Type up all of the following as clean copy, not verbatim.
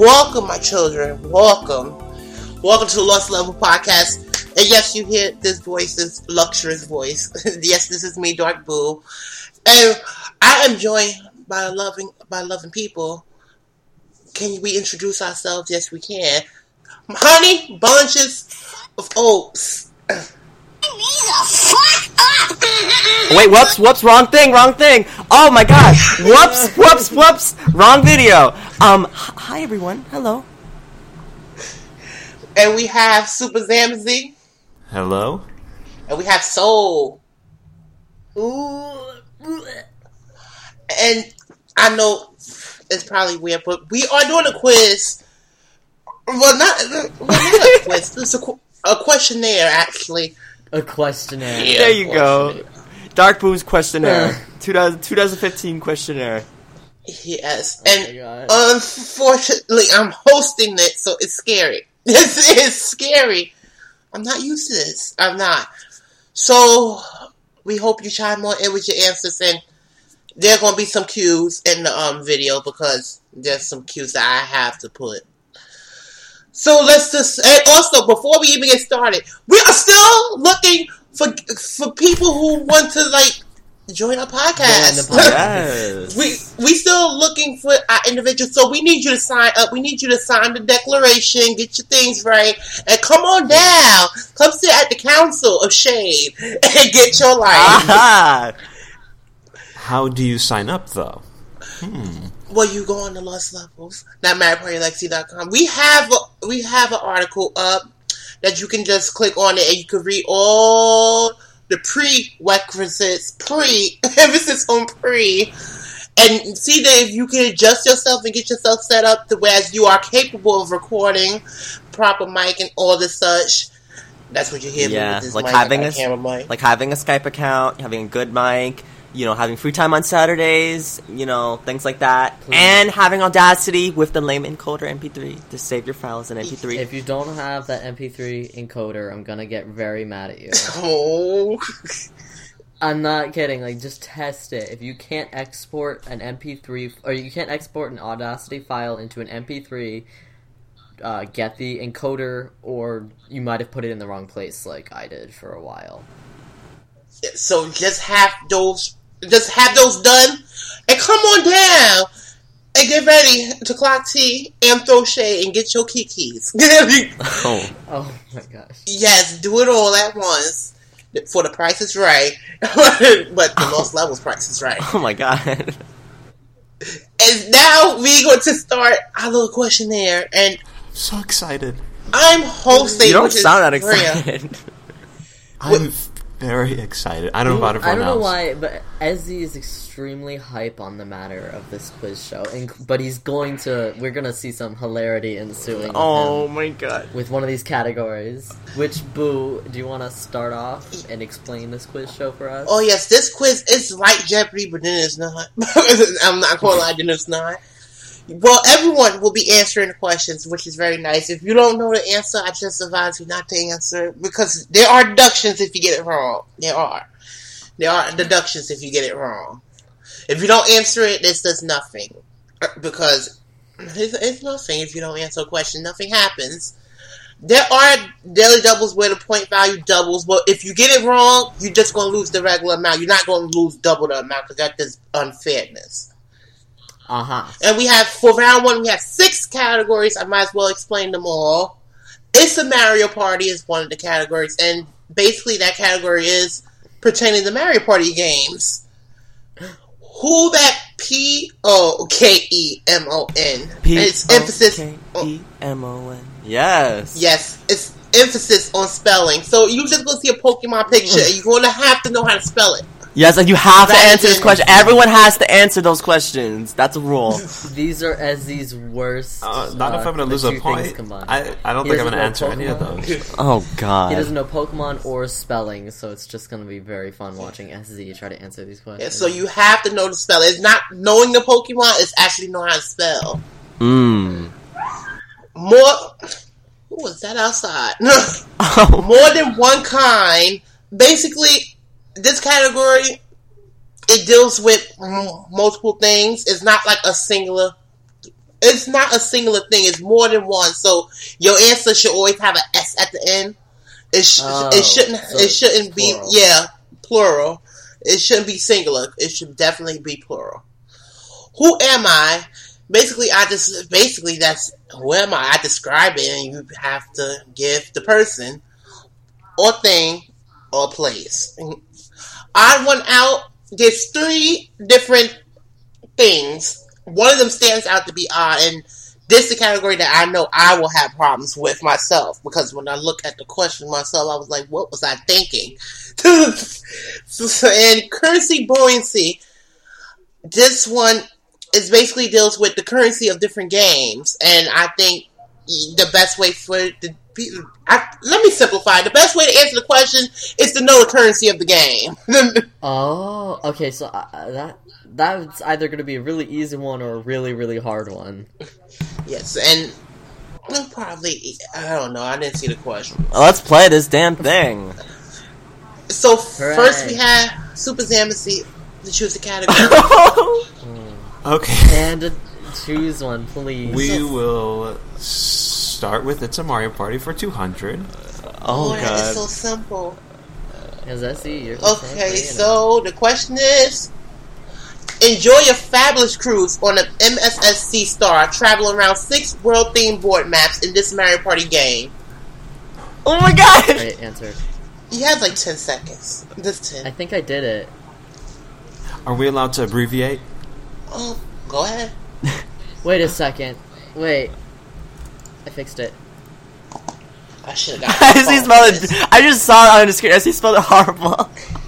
Welcome, my children. Welcome. Welcome to the Lost Level Podcast. And yes, you hear this voice, this luxurious voice. Yes, this is me, Dark Boo. And I am joined by loving people. Can we introduce ourselves? Yes, we can. Honey Bunches of Oats. Wait, whoops, wrong thing. Oh my god. Whoops, wrong video. Hi everyone, hello. And we have Super Zamzy. Hello. And we have Soul. And I know it's probably weird, but we are doing a quiz. Well, not a quiz. It's a questionnaire, actually. A questionnaire. Yeah, there you go. Dark Boo's questionnaire. 2015 questionnaire. Yes. And unfortunately, I'm hosting it, so it's scary. It's scary. I'm not used to this. I'm not. So, we hope you chime on in with your answers, and there are going to be some cues in the video, because there's some cues that I have to put. So let's just, and also before we even get started, we are still looking for people who want to join our podcast. Yes. we still looking for our individuals, so we need you to sign up. We need you to sign the declaration, get your things right, and come on down. Come sit at the Council of Shade and get your life. How do you sign up though? Well, you go on the Lost Levels, not MarriedPartyLexi.com. We have an article up that you can just click on it and you can read all the prerequisites, emphasis on pre, and see that if you can adjust yourself and get yourself set up to whereas you are capable of recording, proper mic and all the such. That's what you hear me with this mic, camera mic. Like having a Skype account, having a good mic, having free time on Saturdays, things like that. Please. And having Audacity with the lame encoder MP3 to save your files in MP3. If you don't have that MP3 encoder, I'm gonna get very mad at you. Oh. I'm not kidding, just test it. If you can't export an MP3, or you can't export an Audacity file into an MP3, get the encoder, or you might have put it in the wrong place like I did for a while. So just have those done, and come on down and get ready to clock tea and throw shade and get your kikis. Oh my gosh! Yes, do it all at once. For the price is right, but the Lost Levels price is right. Oh my god! And now we're going to start our little questionnaire, and I'm so excited. I'm hosting. You don't sound that excited. I'm very excited. I don't know about everyone else. I don't know why, but Ezzy is extremely hype on the matter of this quiz show. But we're gonna see some hilarity ensuing. Oh my god. With one of these categories. Which, Boo, do you want to start off and explain this quiz show for us? Oh yes, this quiz is like Jeopardy, but then it's not. I'm not gonna lie, then it's not. Well, everyone will be answering the questions, which is very nice. If you don't know the answer, I just advise you not to answer, because there are deductions if you get it wrong. There are deductions if you get it wrong. If you don't answer it, this does nothing. Because it's nothing if you don't answer a question. Nothing happens. There are daily doubles where the point value doubles, but if you get it wrong, you're just going to lose the regular amount. You're not going to lose double the amount, because that's just unfairness. And for round one, we have 6 categories. I might as well explain them all. It's a Mario Party is one of the categories, and basically that category is pertaining to Mario Party games. Who that Pokemon? It's emphasis Pokemon. Yes. Yes, it's emphasis on spelling. So you're just going to see a Pokemon picture, and you're going to have to know how to spell it. Yes, and you have to answer this question. Everyone has to answer those questions. That's a rule. These are Ezzy's worst. Not if I'm going to lose a point. I don't think I'm going to answer any of those. Oh, God. He doesn't know Pokemon or spelling, so it's just going to be very fun watching Ezzy try to answer these questions. Yeah, so you have to know the spell. It's not knowing the Pokemon, it's actually knowing how to spell. More... Who was that outside? More than one kind. Basically... This category, it deals with multiple things. It's not like a singular It's not a singular thing. It's more than one. So your answer should always have an S at the end. It shouldn't be plural. It shouldn't be singular. It should definitely be plural. Who am I? Basically, that's who am I? I describe it, and you have to give the person or thing or place. Odd one out gives 3 different things. One of them stands out to be odd, and this is the category that I know I will have problems with myself, because when I look at the question myself, I was like, what was I thinking? And currency buoyancy, this one is basically deals with the currency of different games, and I think the best way for it to be, let me simplify. The best way to answer the question is to know the currency of the game. Oh, okay, so that's either going to be a really easy one or a really, really hard one. Yes, and probably, I don't know, I didn't see the question. Well, let's play this damn thing. So, first we have Super Zamacy to choose the category. Okay. And choose one, please. We will start with It's a Mario Party for 200. Oh, God. It's so simple. Okay, so the question is, enjoy a fabulous cruise on an MSSC Star, travel around 6 world-themed board maps in this Mario Party game. Oh my God! Right, answer. You have like 10 seconds. Just 10. I think I did it. Are we allowed to abbreviate? Oh, go ahead. Wait a second. Wait. I fixed it. I should have got it. I just saw it on the screen. I see spelled it horrible.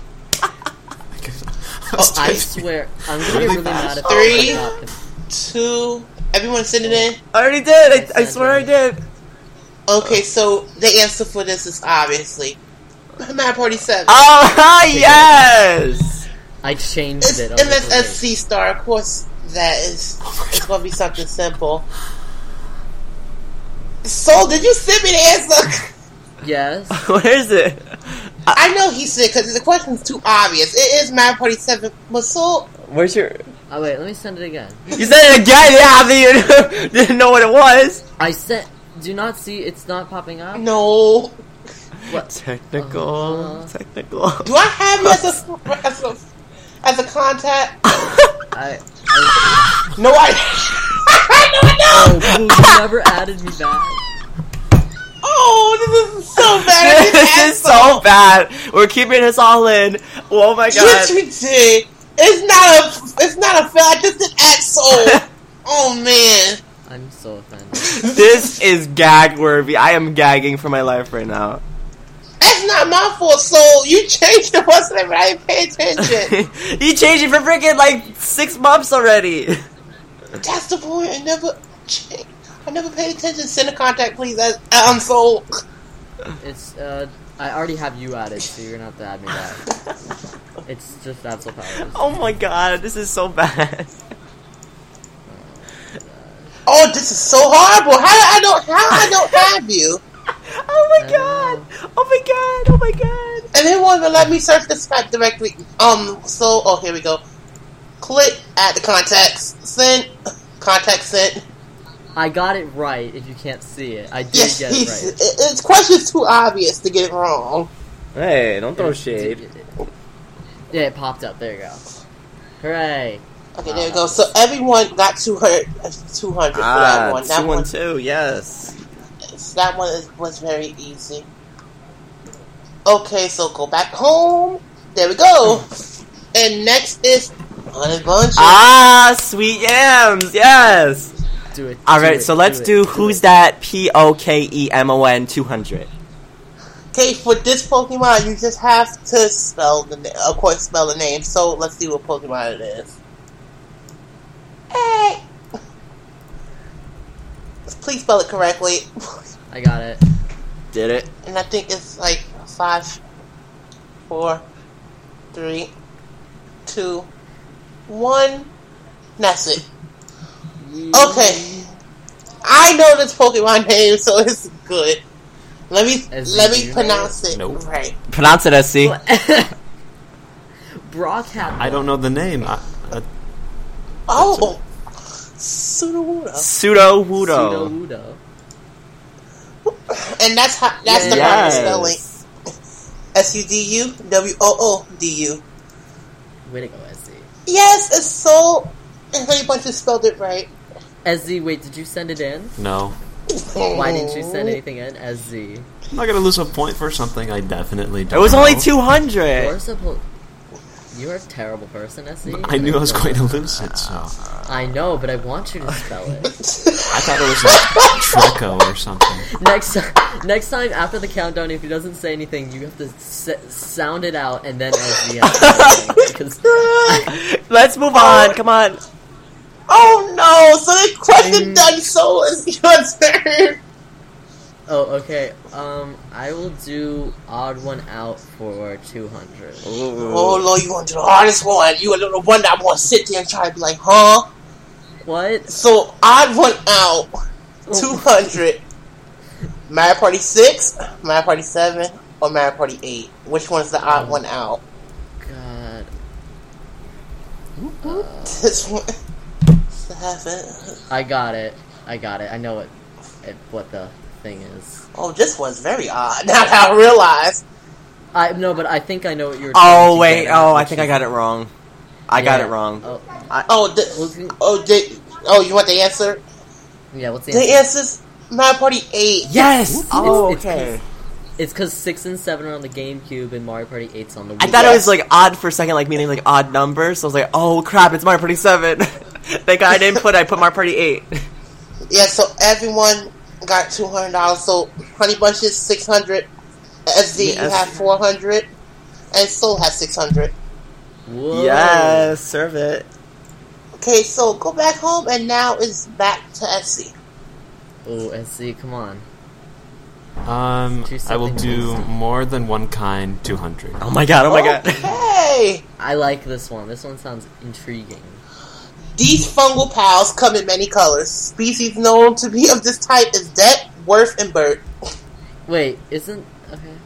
I swear, I'm gonna get really mad if 3, 2, everyone send it in? I already did. I swear I did. Okay, so the answer for this is obviously Mario Party 7. Oh, yes! I changed it. MSSC Star, of course, that is it's going to be something simple. So, did you send me the answer? Yes. What is it? I know he said, because the question's too obvious. It is Mario Party 7. Masoul. Where's your... Oh, wait, let me send it again. You said it again? Yeah, you didn't know what it was. I sent... Do you not see it's not popping up? No. What? Technical. Do I have you as a contact? No, I Oh, you never added me back. Oh, this is so bad. This is so bad. We're keeping this all in. Oh my God. Yes, we did. It's not a fail. I just did Axel. Oh man. I'm so offended. This is gag worthy. I am gagging for my life right now. That's not my fault, so you changed the what's name, but I didn't pay attention. You changed it for freaking like 6 months already. That's the point. I never paid attention. Send a contact, please. I'm so. It's I already have you added, so you're gonna have to add me back. It's just that's so powerful. Oh my God, this is so bad. Oh, this is so horrible. How I don't have you? Oh my God! Oh my God! Oh my God! And they won't even let me search the Skype directly. Here we go. Click add the contacts. Send. Contact sent. I got it right. If you can't see it, I did get it right. It's question's too obvious to get it wrong. Hey, don't throw shade. Yeah, it popped up. There you go. Hooray! Okay, there you go. So everyone got 200 for that one. That 212, yes. That one was very easy. Okay, so go back home. There we go. And next is Honey Bunches. Ah, Sweet Yams, yes. Do it. Alright, so let's do Who's That Pokemon 200. Okay, for this Pokemon, you just have to spell the name. Of course, spell the name. So let's see what Pokemon it is. Hey! Please spell it correctly. I got it. Did it? And I think it's like 5, 4, 3, 2, 1. That's it. Okay. I know this Pokemon name, so it's good. Let me pronounce it right. Pronounce it, SC. Brock had. I don't know the name. Sudowoodo. Sudowoodo. And that's the proper spelling. SUDUWOODU. Way to go, SZ. Yes, it's so. And Honey Bunch has spelled it right. SZ, wait, did you send it in? No. Why didn't you send anything in? SZ. I'm not gonna lose a point for something I definitely don't It was know. only 200. You're a terrible person, SZ. I knew I was going to lose it, so... I know, but I want you to spell it. I thought it was like Treco or something. Next time after the countdown, if he doesn't say anything, you have to sound it out and then SZ has to say anything. Let's move on. Come on. Oh no! So the question done. So is your turn. Oh, okay. I will do odd one out for 200. Oh Lord, you want to do the hardest one? You the one that I want to sit there and try to be like, huh? What? So odd one out, 200. Mario Party 6, Mario Party 7, or Mario Party 8? Which one's the odd one out? God. This one. 7. I got it. I know what the thing is. Oh, this one's very odd. Now that I realize. No, but I think I know what you're. Oh wait. Oh, I think I got it wrong. I got it wrong. You want the answer? Yeah. What's the answer? answer? The answer's Mario Party 8. Yes. Okay. It's because 6 and 7 are on the GameCube and Mario Party 8's on the Wii. I thought it was like odd for a second, like meaning like odd numbers. So I was like, oh crap, it's Mario Party 7. Thank God I put Mario Party 8. Yeah, so everyone got $200. So Honey Bunches 600, SD you have 400, and Soul has 600. Whoa. Yes, serve it. Okay, so go back home, and now it's back to SC. Oh, SC, come on. I will do more than one kind, 200. Oh my god, god. Hey! I like this one. This one sounds intriguing. These fungal pals come in many colors. Species known to be of this type is Det, Worth, and Bert. Wait, isn't... Okay.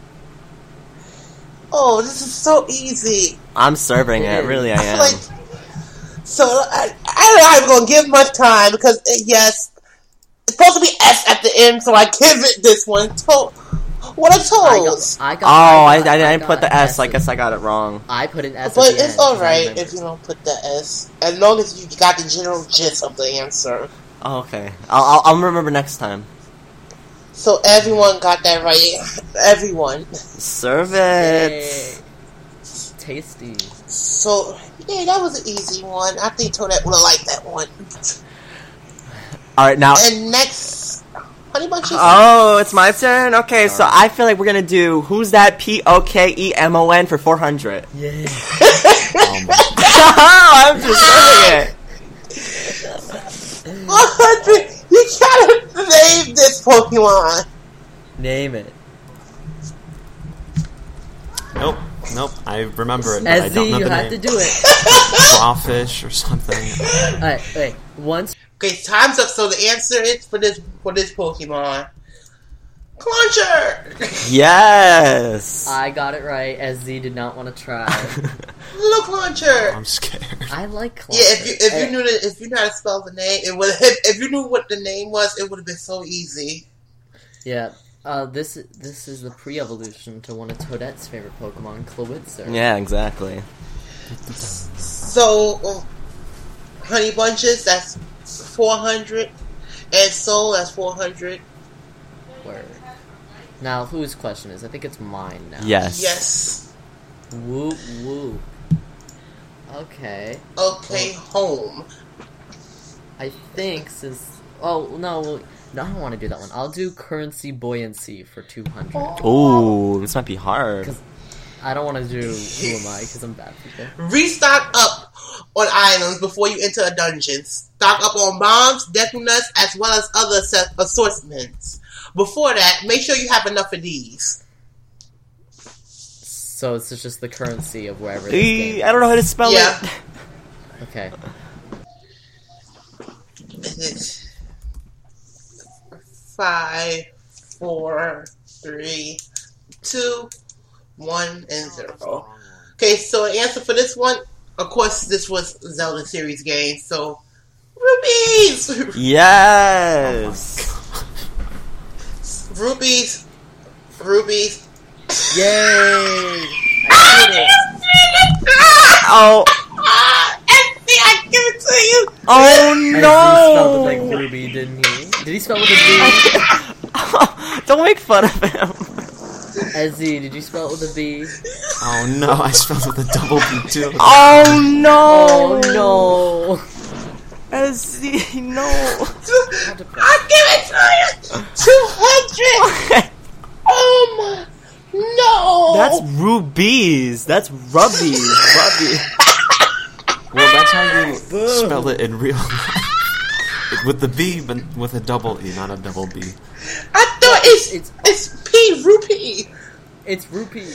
Oh, this is so easy. I'm serving it, really I am. I'm not even going to give much time because, yes, it's supposed to be S at the end, so I give it this one. What are toes? I didn't put the S. I guess I got it wrong. I put an S. But it's alright if you don't put the S, as long as you got the general gist of the answer. Oh, okay. I'll remember next time. So everyone got that right. Everyone. Serve it. Yay. Tasty. So yeah, that was an easy one. I think Toadette would have liked that one. All right, now. And next, Honey Bunches. Oh, it's my turn. Okay, so I feel like we're gonna do who's that Pokemon for 400. Yeah. I'm just saying it. 100. You gotta name this Pokemon. Name it. Nope. I remember it, but I SZ, don't know you the have name. to do it. Crawfish or something. Alright, wait. Once. Okay, time's up. So the answer is for this Pokemon, Clauncher. Yes. I got it right. SZ did not want to try. Little Clauncher. I'm scared. I like Clauncher. Yeah, if you knew how to spell the name, it would. If you knew what the name was, it would have been so easy. Yeah. This is the pre-evolution to one of Toadette's favorite Pokemon, Clawitzer. Yeah, exactly. So, Honey Bunches, that's 400, and Soul, that's 400. Word. Now, whose question is? I think it's mine now. Yes. Yes. Whoop whoop. Okay. Okay, home. I think since... Oh, no, I don't want to do that one. I'll do Currency Buoyancy for 200. Ooh, this might be hard. I don't want to do Who Am I, because I'm bad people. Restock up on items before you enter a dungeon. Stock up on bombs, death nuts, as well as other assortments. Before that, make sure you have enough of these. So it's just the currency of wherever this game I don't know how to spell it. Okay. 5, 4, 3, 2, 1, and 0. Okay, so the answer for this one, of course, this was Zelda series game, so Rubies! Yes. Rubies. Rubies. Yay! Oh. Anthony, I give it to you. Oh He no. spelled it like Ruby, didn't he? Did he spell it with a B? Don't make fun of him. Ezzy, did you spell it with a B? Oh no, I spelled it with a double B too. Oh no. Oh no! SC, no. I give it to you. 200. Oh my. No. That's rubies. That's rubbies. Rubby. Well, that's how you spell it in real life. With the B, but with a double E, not a double B. I thought it's P, rupee. It's rupee.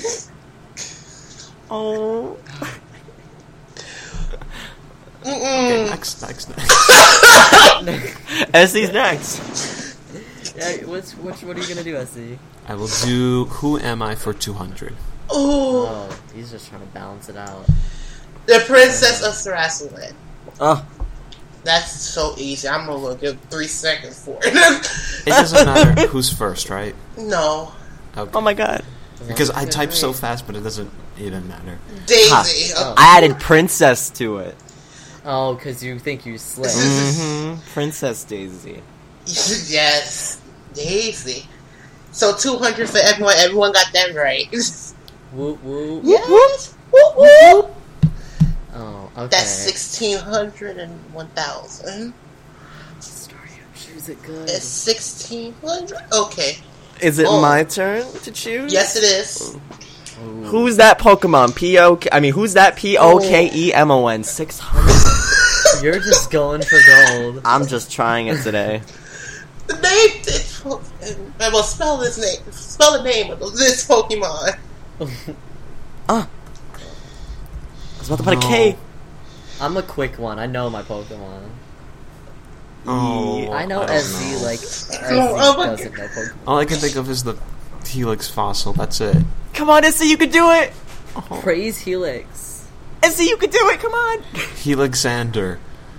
Oh. Okay, next. SC's next. Yeah, what are you gonna do, Ezzy? I will do Who Am I for 200. Oh, Oh, he's just trying to balance it out. the Princess of Sarasaland. Oh. That's so easy. I'm gonna give 3 seconds for it. It doesn't matter who's first, right? No, Okay. Oh my god. Because I type so fast, but it doesn't even matter. Daisy. Huh. I added princess to it. Oh, because you think you slick. Mm-hmm. Princess Daisy. Yes, Daisy. So 200 for everyone. Everyone got that right. Whoop whoop. Yes. Whoop, whoop. Oh, okay. That's 1,600 and 1,000. Story of choose it good. It's 1,600. Okay. Is it Oh. my turn to choose? Yes, it is. Ooh. Who's that Pokemon? Who's that Pokemon? 600. You're just going for gold. I'm just trying it today. The name. I will spell this name. Spell the name of this Pokemon. I was about to put a K. I'm a quick one. I know my Pokemon. Oh, I know don't SZ know. like Oh my SZ doesn't know Pokemon. All I can think of is the Helix fossil. That's it. Come on, SC, you can do it. Praise Helix. SC, you can do it. Come on. Helixander.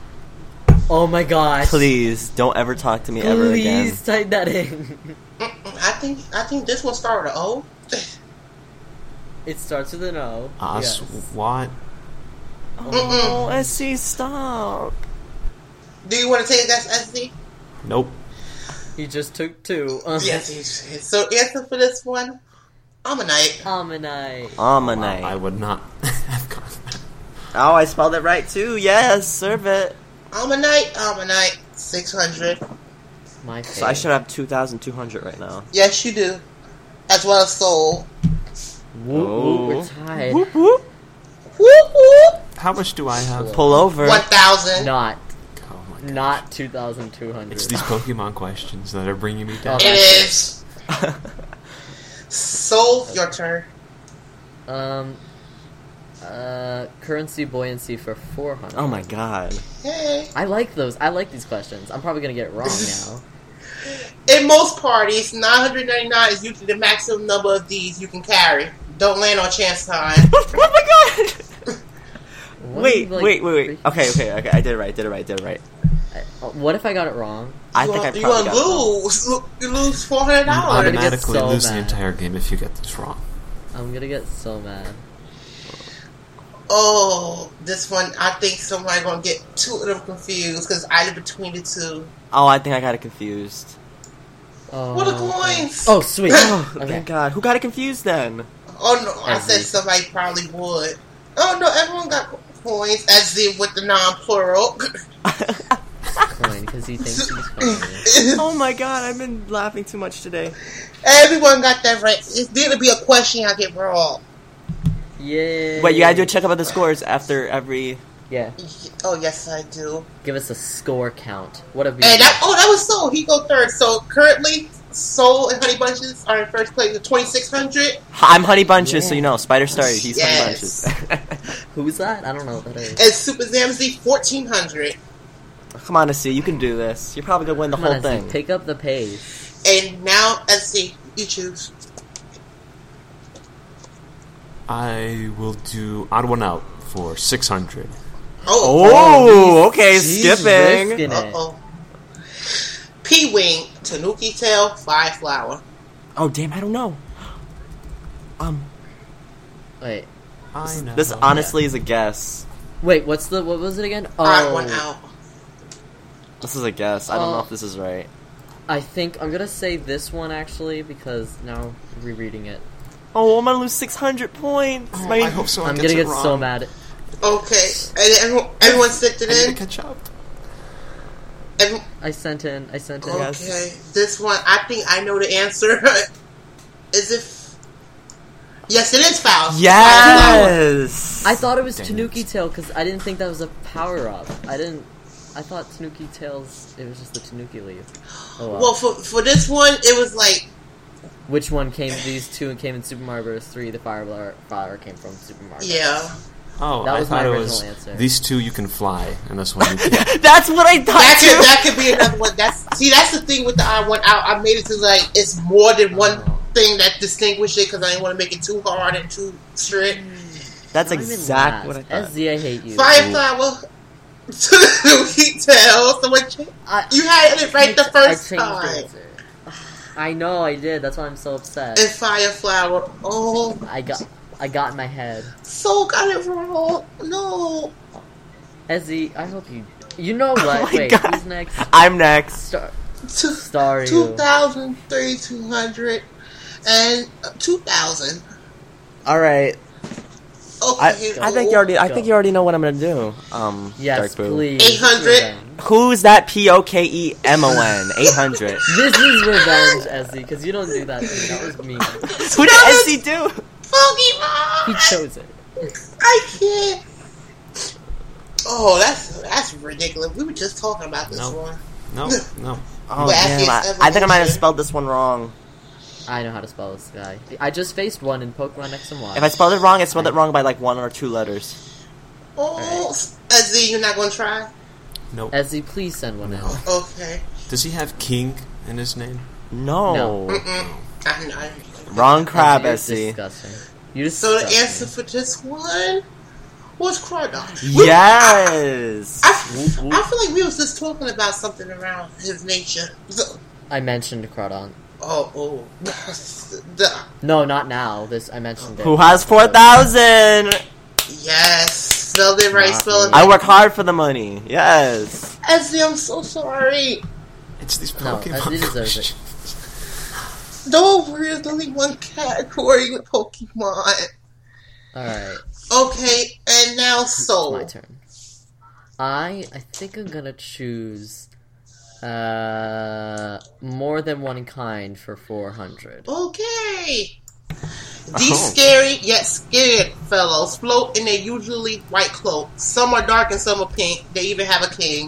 Oh my gosh. Please don't ever talk to me ever again. Please type that in. I think this one started with O. It starts with an O. Yes. What? Oh, SC, stop. Do you want to take that SD? Nope. He just took 2. Yes. So answer for this one, Ammonite. Ammonite. Ammonite. I would not have gone that. Oh, I spelled it right too. Yes, serve it. Ammonite. 600. My favorite. So I should have 2,200 right now. Yes, you do. As well as Soul. Whoop, Oh. we're tied. Whoop whoop. Whoop whoop. How much do I have? Pull over. 1,000. Not. Oh my god. Not 2,200. It's these Pokemon questions that are bringing me down. Oh. It is. Soul, your turn. Currency buoyancy for 400. Oh my god. Hey. I like those. I like these questions. I'm probably gonna get it wrong now. In most parties, 999 is usually the maximum number of these you can carry. Don't land on chance time. Oh my god. What Wait. if, like, Okay. I did it right. What if I got it wrong? I think I you probably gonna got it wrong. lose. You lose $400. gonna get Automatically so lose the mad. entire game if you get this wrong. I'm gonna get so mad. Oh, this one, I think somebody gonna get 2 of them confused because I live between the 2. Oh, I think I got it confused. Oh, What are coins? Oh, sweet. Oh, Okay. thank God. Who got it confused then? Oh no, I As said the- somebody probably would. Oh no, everyone got coins as if with the non-plural. Coin, because he thinks he's funny. Oh my God, I've been laughing too much today. Everyone got that right. It's gonna be a question I get wrong. Yeah. Wait, you gotta do a check about the scores after every... Yeah. Oh yes, I do. Give us a score count. What have we? And that was Soul. He go third. So currently, Soul and Honey Bunches are in first place with 2,600. I'm Honey Bunches, so Yeah. you know, Spider Star, he's Yes. Honey Bunches. Who's that? I don't know what that is. And Super Zamzy 1,400. Come on, Issy, you can do this. You're probably gonna win the Come whole on, thing. pick up the pace. And now, let's see. You choose. I will do odd one out for 600. Oh, okay, She's skipping. risking it. P-Wing, Tanuki Tail, Fire Flower. Oh, damn, I don't know. Wait, I know. This honestly is a guess. what was it again? Odd one out. This is a guess. I don't know if this is right. I think I'm gonna say this one actually because now rereading it, Oh, I'm gonna lose 600 points. Oh, My- I hope so. I'm gonna get so mad. Okay, and everyone sent it I need in. to catch up. I sent in. Okay, this one, I think I know the answer. Is it? Yes, it is foul. Yes. I thought it was Dang Tanuki it. Tail because I didn't think that was a power up. I thought Tanuki Tails. It was just the Tanuki leaf. Oh well. Well, for this one, it was like Which one came? These two came in Super Mario Bros. 3. The fire came from Super Mario. yeah. Oh, That I was thought my it original was answer. these two you can fly, and this one you can't. That's what I thought too. That could be another one. That's the thing with the odd one out. I made it to like it's more than one thing that distinguishes it because I didn't want to make it too hard and too strict. That's I'm in exactly what I last. thought. SZ, I hate you. Fireflower, Tanuki Tail. So what? You had it right the first I changed the time. answer. I know I did. That's why I'm so upset. And Fireflower. Oh, I got in my head. so got it wrong. No. SZ, I hope you. You know what? my Wait, God. who's next? I'm next. Sorry. 2,300 and 2,000. All right. Okay. I think you already know what I'm gonna do. Yes, Dark Boo. please. 800. Revenge. Who's that? POKEMON 800. This is revenge, SZ, because you don't do that to me. That was me. Who did SC do? Pokemon. He chose it. I can't. Oh, that's ridiculous. We were just talking about this Nope. one. No. Oh Wacky damn! I think I might have evolution. spelled this one wrong. I know how to spell this guy. I just faced one in Pokemon X and Y. If I spelled it wrong, I spelled it wrong by like 1 or 2 letters. Oh, SZ, you're not gonna try? Nope. SZ, please send one in. Okay. Does he have King in his name? No. I'm not. Wrong crab, You're SC. disgusting. You So the disgust answer me. for this one was Crawdon. Yes. I feel like we was just talking about something around his nature. I mentioned Crawdon. Oh. No, not now. I mentioned it. Who has 4,000? Yes. Spelled it right, Not spelled it me. I work hard for the money. Yes. SZ, I'm so sorry. It's these No, Pokemon SZ deserves it. questions. No, there's only one category with Pokemon. Alright, Okay, and now it's Soul. my turn. I think I'm gonna choose more than one kind for 400. Okay. These scary yet scared fellows float in a usually white cloak. Some are dark and some are pink. They even have a king.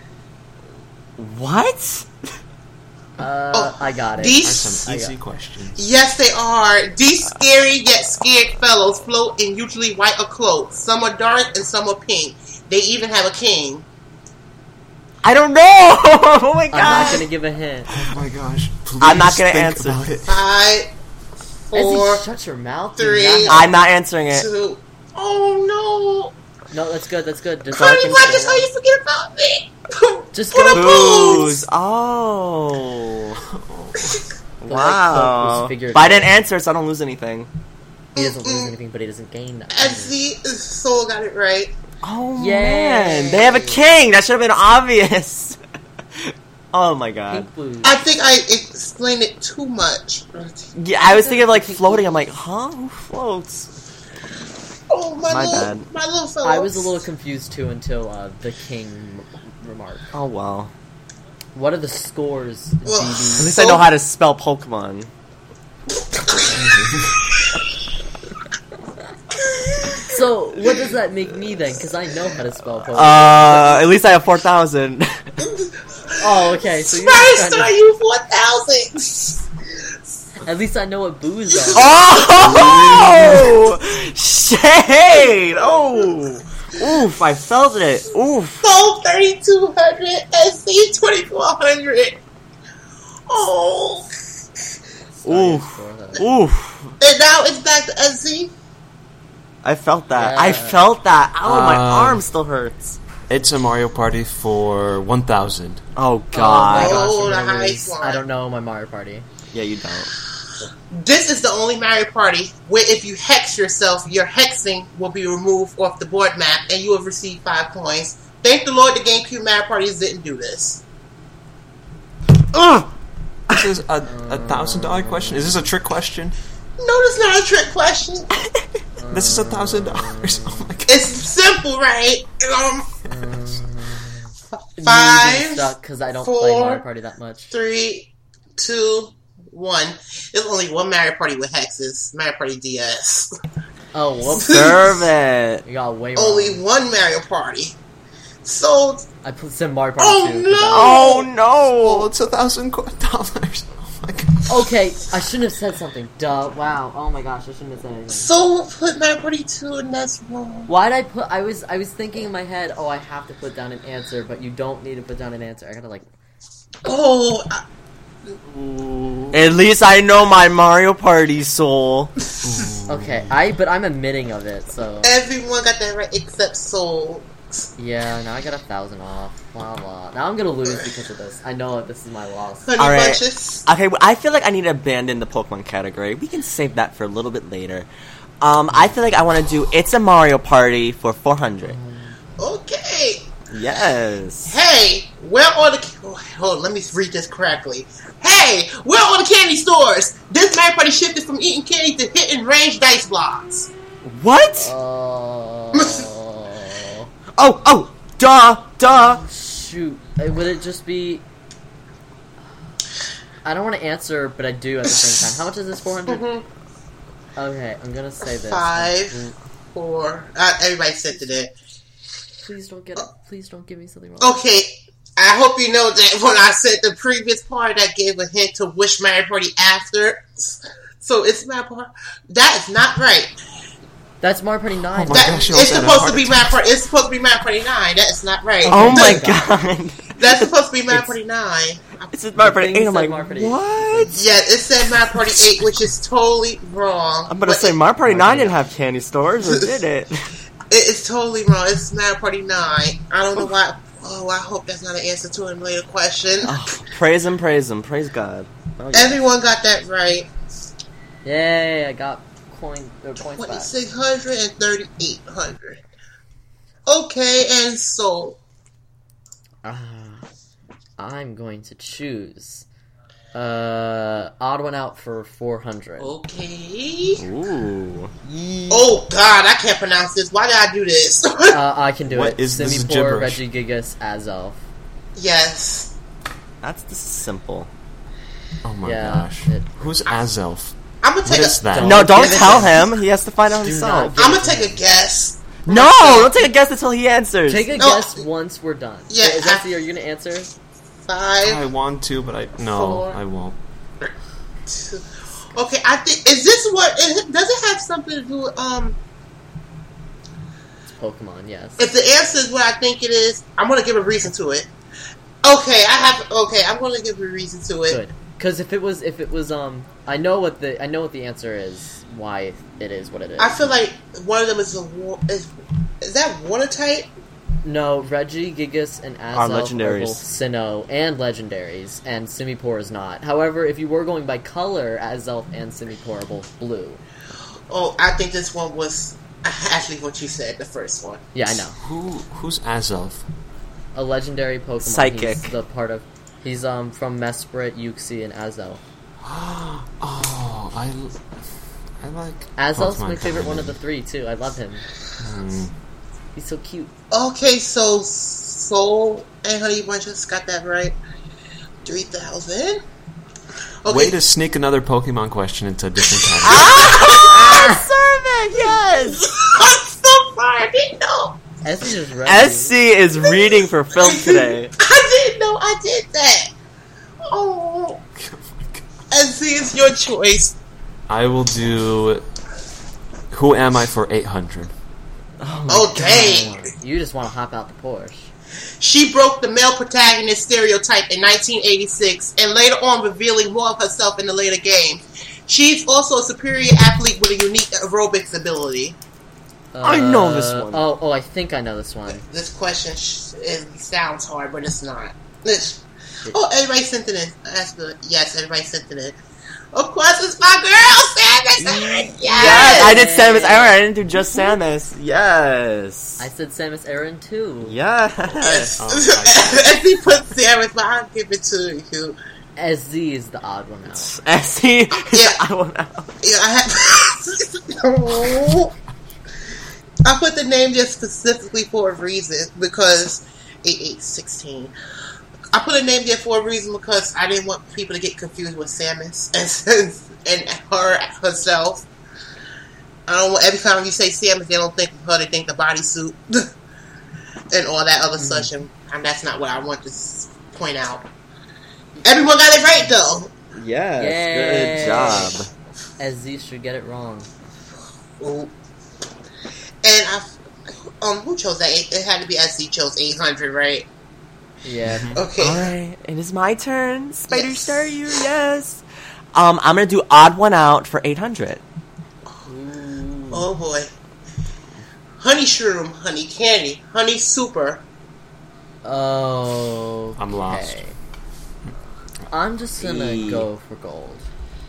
What? I got it. Are These, some I easy got- questions. yes, they are. These scary yet scared fellows float in usually white or cloak. Some are dark and some are pink. They even have a king. I don't know. Oh my god. I'm not gonna give a hint. Oh my gosh! Please I'm not gonna think answer. about it. 5, 4, SZ, shut your mouth. 3. dude. I'm not answering it. 2. Oh No, that's good. That's good. no! Just, Honey, why just how you forget about me? Just Put go a Booze. booze. Oh. The Wow. white cloak was figured But I out. didn't answer, so I don't lose anything. He doesn't lose anything, but he doesn't gain that. SZ Soul got it right. Oh Yay. man, they have a king. That should have been obvious. Oh my god. Pink blues. I think I explained it too much. Yeah, I was thinking of like floating. I'm like, huh? Who floats? Oh, my My little, bad. my little fellow. I was a little confused too until the king remark. Oh well. What are the scores, Well, At DB? least I know how to spell Pokemon. So, what does that make me then? Because I know how to spell Pokemon. At least I have 4,000. Oh, okay. So you're First, trying to- are you 4,000? at least I know what booze are. Oh! Shade! Oh! Oof, I felt it. Oof. Soul 3,200, SC 2,400. Oh. Oof. Oof. And now it's back to SC. I felt that. Yeah. I felt that. Oh, my arm still hurts. It's a Mario Party for 1,000. Oh, God. Oh, the remember highest this. one. I don't know my Mario Party. Yeah, you don't. This is the only Mario Party where if you hex yourself, your hexing will be removed off the board map and you will receive 5 points. Thank the Lord the GameCube Mario Parties didn't do this. Ugh! This is a $1,000 question? Is this a trick question? No, that's not a trick question. This is $1,000. Oh my god. It's simple, right? You Five, stuck because I don't play Mario Party that much. 3, 2, 1. There's only one Mario Party with hexes. Mario Party DS. Oh, whoops. Serve it. You got way wrong. Only one Mario Party. So, I said Mario Party oh 2. no! Oh, Oh, no. it's $1,000. Oh my god. Okay, I shouldn't have said something. Duh. Wow. Oh my gosh, I shouldn't have said anything. So put Mario Party 2 and that's wrong. Why'd I put... I was thinking in my head, oh, I have to put down an answer, but you don't need to put down an answer. I gotta, like... Oh, At least I know my Mario Party soul. Okay, but I'm admitting of it, so... everyone got that right except Soul. Yeah, now I got 1,000 off. Blah, blah. Now I'm gonna lose because of this. I know this is my loss. Honey All right. Bunches. Okay, well, I feel like I need to abandon the Pokemon category. We can save that for a little bit later. I feel like I want to do It's a Mario Party for 400. Okay. Yes. Hey, where are the... hold on, let me read this correctly. Hey, where are the candy stores? This Mario Party shifted from eating candy to hitting range dice blocks. What? Oh, Duh. shoot. Would it just be... I don't want to answer, but I do at the same time. How much is this, 400? Okay, I'm gonna say this. 5, 4... everybody said today. Please don't get it. Please don't give me something wrong. Okay, I hope you know that when I said the previous part, that gave a hint to which Mario Party after. So it's Mario Party. That is not right. That's Mario Party 9. Oh my That, gosh, you it's almost had a supposed heart to be Mario Party. It's supposed to be Mario Party 9. That is not right. Oh my That- god. That's supposed to be Mario Party 9. It's just Mario Party thing 8. I'm said like, Mario Party 8. what? Yeah, it said Mario Party 8, which is totally wrong. I'm gonna But say Mario Party Mario 9 didn't have candy stores, or did it? it is totally wrong. It's Mario Party 9. I don't know why. Oh, I hope that's not an answer to a later question. Oh, praise him, praise God. Oh, yeah. Everyone got that right. Yay, I got points back. 2,600 and 3,800. Okay, and so I'm going to choose odd one out for 400. okay. Ooh. Oh God, I can't pronounce this. Why did I do this? I can do What it. is this Simipour, gibberish? Regigigas, Azelf. Yes. This is simple. Oh my Yeah, gosh. it- Who's Azelf? I'm gonna What take is a. that? No, don't Listen. tell him. He has to find out Do himself. not I'm gonna take a guess. No, don't take a guess until he answers. Take a No. guess once we're done. Yeah, Is that the, are you going to answer? 5, I want to, but Four. I won't. 2. Okay, I think is this what? Does it have something to do with It's Pokemon, yes. If the answer is what I think it is, I'm gonna give a reason to it. Okay, I'm gonna give a reason to it. Good. Because if it was, I know what the answer is. Why it is what it is. I feel like one of them is is that water type? No, Regigigas and Are Azelf legendaries. both Sinnoh and legendaries, and Simipour is not. However, if you were going by color, Azelf and Simipour are both blue. Oh, I think this one was actually what you said, the first one. Yeah, I know. Who's Azelf? A legendary Pokemon. Psychic. He's from Mesprit, Uxie, and Azelf. Oh, I like Azelf's Pokemon my favorite one of Company. the three too. I love him. He's so cute. Okay, so Soul and Honey Bunches got that right. 3,000. Okay. Way to sneak another Pokemon question into a different category. Servant, yes! I'm so sorry, I didn't know. Essie's just ready. SC is reading for film today. I didn't know I did that. Oh. And see, it's your choice. I will do. Who am I for 800? Oh, dang. You just want to hop out the Porsche. She broke the male protagonist stereotype in 1986 and later on revealing more of herself in the later games. She's also a superior athlete with a unique aerobics ability. I know this one. Oh, I think I know this one. This question it sounds hard, but it's not. Everybody sent it in. That's good. Yes, everybody sent it in. Of course, it's my girl, Samus Aran. Yes, I did Samus Aran. I didn't do just Samus. Yes. I said Samus Aran too. Yes. If he put Samus, but I'll give it to you. SZ is the odd one out. SC. Yeah. I won't know. Yeah, I put the name just specifically for a reason because 8816. I put a name there for a reason because I didn't want people to get confused with Samus and her herself. I don't want every time you say Samus, they don't think of her; they think the bodysuit and all that other such, and that's not what I want to point out. Everyone got it right though. Yes. Yay. Good job. SZ should get it wrong. Ooh. And who chose that? It had to be SC chose 800, right? Yeah. Okay. Alright, it is my turn. Spider Yes. Star, you, yes. I'm gonna do odd one out for 800. Ooh. Oh boy. Honey shroom, honey candy, honey super. Oh. I'm lost. I'm just gonna E. go for gold.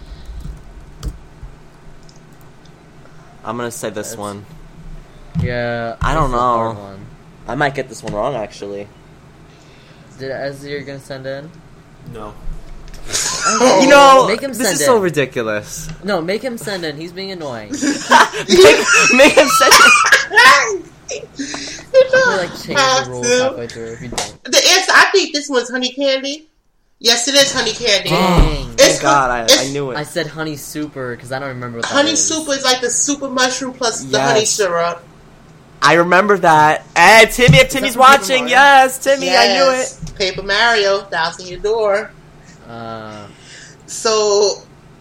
I'm gonna say this That's- one. Yeah. I don't that's a hard know. one. I might get this one wrong, actually. Did SZ you're gonna send in? No. You know, Make him this send is in. so ridiculous. No, make him send in. He's being annoying. make him send it. We'll like change the rules halfway through if you don't. The answer, I think this one's honey candy. Yes, it is honey candy. Dang. It's Thank God, I it's- knew I it. said honey super because I don't remember what that Honey is. super is like the super mushroom plus the Yes. honey syrup. I remember that. Hey, Timmy, if Timmy's from Paper watching, Mario? yes, Timmy, I knew it. Yes. Paper Mario, Thousand Year Door. So,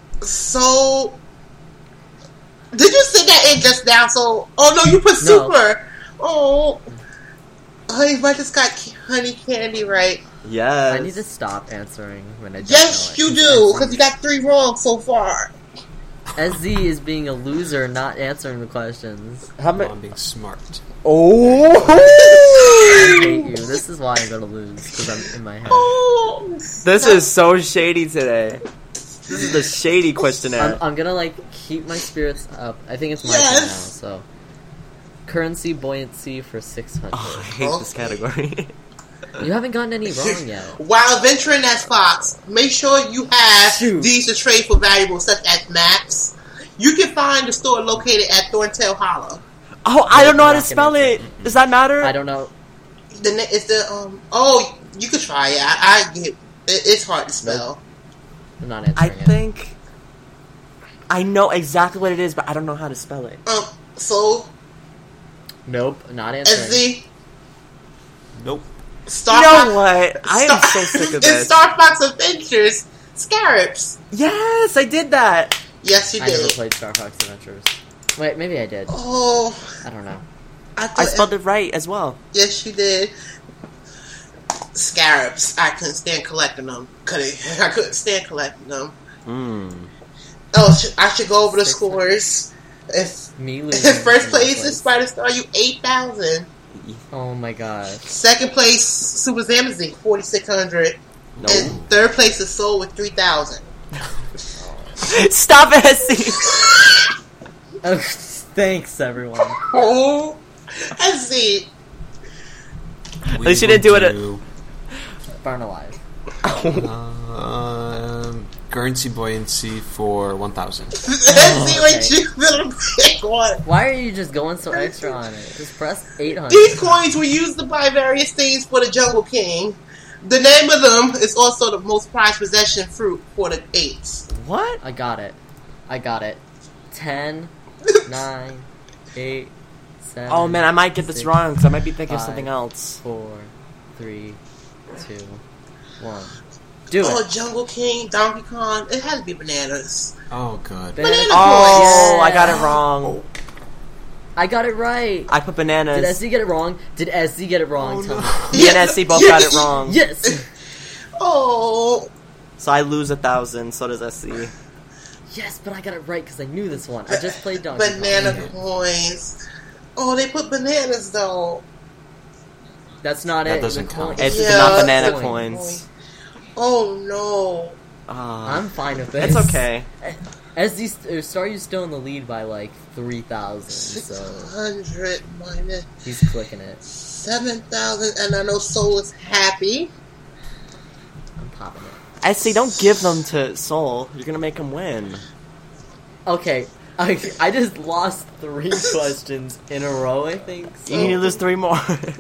did you say that in just now? So, oh no, you put No. super. Oh, honey, I just got honey candy right. Yes. I need to stop answering when I don't Yes, know it. you do, because you got 3 wrong so far. SZ is being a loser, not answering the questions. How No, many? I'm being smart. I Oh! hate you. This is why I'm gonna lose because I'm in my head. Oh, This is so shady today. This is the shady questionnaire. I'm gonna like keep my spirits up. I think it's my turn Yes. now. So, currency buoyancy for 600. Oh, I hate this category. You haven't gotten any wrong yet. While venturing as Fox, make sure you have Shoot. these to trade for valuables such as maps. You can find the store located at Thorntail Hollow. Oh, I don't know how to spell it. Does that matter? I don't know. It's the Oh, you could try it. I get it's hard to spell. I'm not I answering it. think I know exactly what it is, but I don't know how to spell it. So Nope, not answering. SZ Nope. Star You know Fox. what? I am so sick of It's this. Star Fox Adventures Scarabs. Yes, I did that. Yes, you I never did. played Star Fox Adventures. Wait, maybe I did. Oh, I don't know. I spelled it right as well. Yes, you did. Scarabs. I couldn't stand collecting them. I couldn't stand collecting them. Oh, I should go over the scores. If Me losing. first in place is Spider Star, you 8,000. Oh my gosh. Second place, Super Zamazi, 4,600. No. And third place is Soul with 3,000. Stop it, SC. Oh, thanks, everyone. Oh, I see. At least you didn't do it Burn alive. Currency buoyancy for 1,000. Let's see what okay. you gonna pick one. Why are you just going so extra on it? Just press 800. These coins were used to buy various things for the Jungle King. The name of them is also the most prized possession fruit for the apes. What? I got it. 10, 9, 8, 7. Oh man, I might get this 6, wrong because I might be thinking of 5, something else. 4, 3, 2, 1. Do Oh, it. Jungle King, Donkey Kong. It had to be bananas. Oh, God. Banana Oh, Yeah. I got it wrong. I got it right. I put bananas. Did SZ get it wrong? Did SZ get it wrong? Tell me. Me and SC both got it wrong. Yes! Oh, So I lose 1,000. So does SC. Yes, but I got it right because I knew this one. I just played Donkey Kong. banana coins. Oh, they put bananas though. That's not That it. doesn't The count. coin- It's Yeah, not banana that's coins. Oh no. I'm fine with this. It's okay. Staryu's still in the lead by like 3,000, so 600 minus he's clicking it. 7,000, and I know Soul is happy. I'm popping it. SC, don't give them to Soul. You're gonna make him win. Okay, I just lost 3 questions in a row, I think. So. You need to lose 3 more.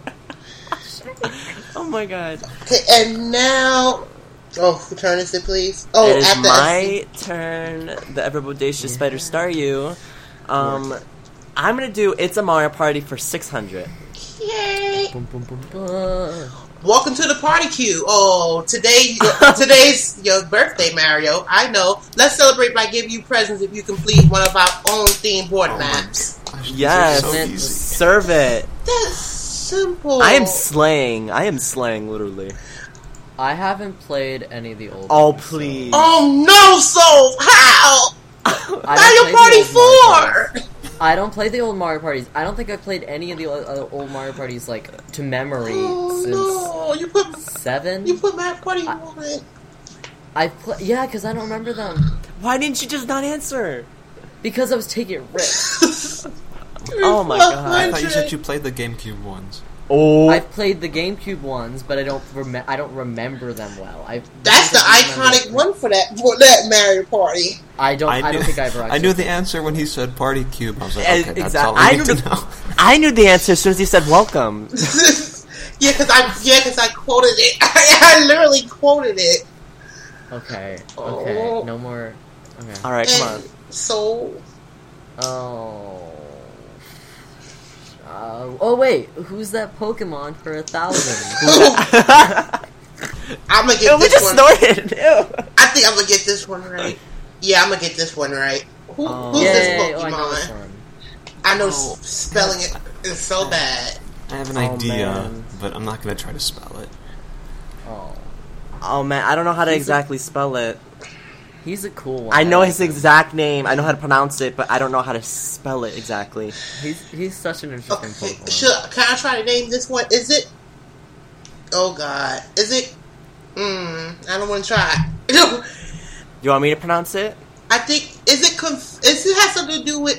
Oh my god. Okay, and now. Oh, who turn is it, please? Oh, It is after my turn, the ever bodacious Spider Staryu. I'm gonna do It's a Mario Party for 600. Yay! Boom, boom, boom, boom. Welcome to the party queue. Oh, today's your birthday, Mario. I know. Let's celebrate by giving you presents if you complete one of our own theme board maps. Yes, So easy. serve it. That's simple. I am slaying, literally. I haven't played any of the old Oh, ones, please. Oh no, Soul! How? I Mario don't play Party the old Mario 4! I don't play the old Mario Parties. I don't think I've played any of the old Mario Parties, like, to memory Oh since no, you put 7. Mario Party 1. Yeah, because I don't remember them. Why didn't you just not answer? Because I was taking risks. Oh my god. I thought you said you played the GameCube ones. Oh. I've played the GameCube ones, but I don't remember them well. That's the iconic one for that Mario Party. I don't think I ever. I knew the answer when he said Party Cube. I was like, okay, that's Exactly. all I need to know. I knew the answer as soon as he said welcome. Yeah, because I quoted it. I literally quoted it. Okay. Oh. No more. Okay. Alright, come on. So, Oh wait, who's that Pokemon for 1,000? I'm gonna Ew, get we this just one. snorted. Ew. I think I'm gonna get this one right. Yeah, I'm gonna get this one right. Who's this Yay! Pokemon? Oh, I know this one. I know Oh. spelling it is so bad. I have an Oh, idea, man. but I'm not going to try to spell it. Oh, Oh man, I don't know how to exactly spell it. he's a cool one. I know like his him. exact name. I know how to pronounce it, but I don't know how to spell it exactly. He's such an interesting Okay, Pokemon. can I try to name this one? Is it? Oh God, is it? I don't want to try. You want me to pronounce it? I think is it? Is it has something to do with?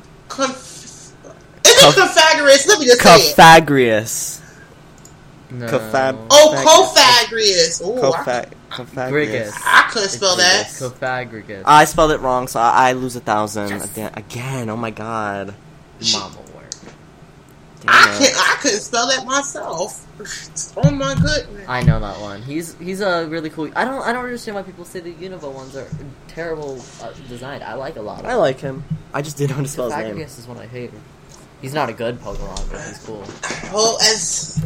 Is it Confagrius? Let me just say it. Cofagrius. No. Oh, Cofagrius. Ooh, Cofagrius. Grigus. I couldn't spell that. Cofagrigus. I spelled it wrong, so I lose 1,000 again. Oh my god. Mama work. Damn it. I couldn't spell that myself. Oh my goodness. I know that one. He's a really cool. I don't understand why people say the Unova ones are terrible designed. I like a lot of I like him. I just didn't know how to spell his name. Cofagrigus is one I hate. He's not a good Pokemon, but he's cool. Oh, as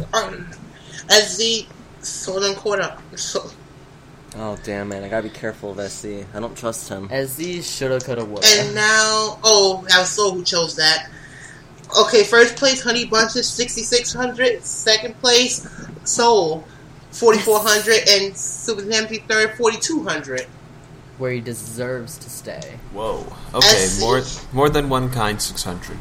the Sword and Quarter. So, Oh damn it! I gotta be careful of SC. I don't trust him. As these shoulda, coulda, woulda. and now, that was Soul who chose that. Okay, first place, Honey Bunches, 6,600. Second place, Soul, 4,400. And Super Nintendo third, 4,200. Where he deserves to stay. Whoa. Okay, SC. more than one kind, 600.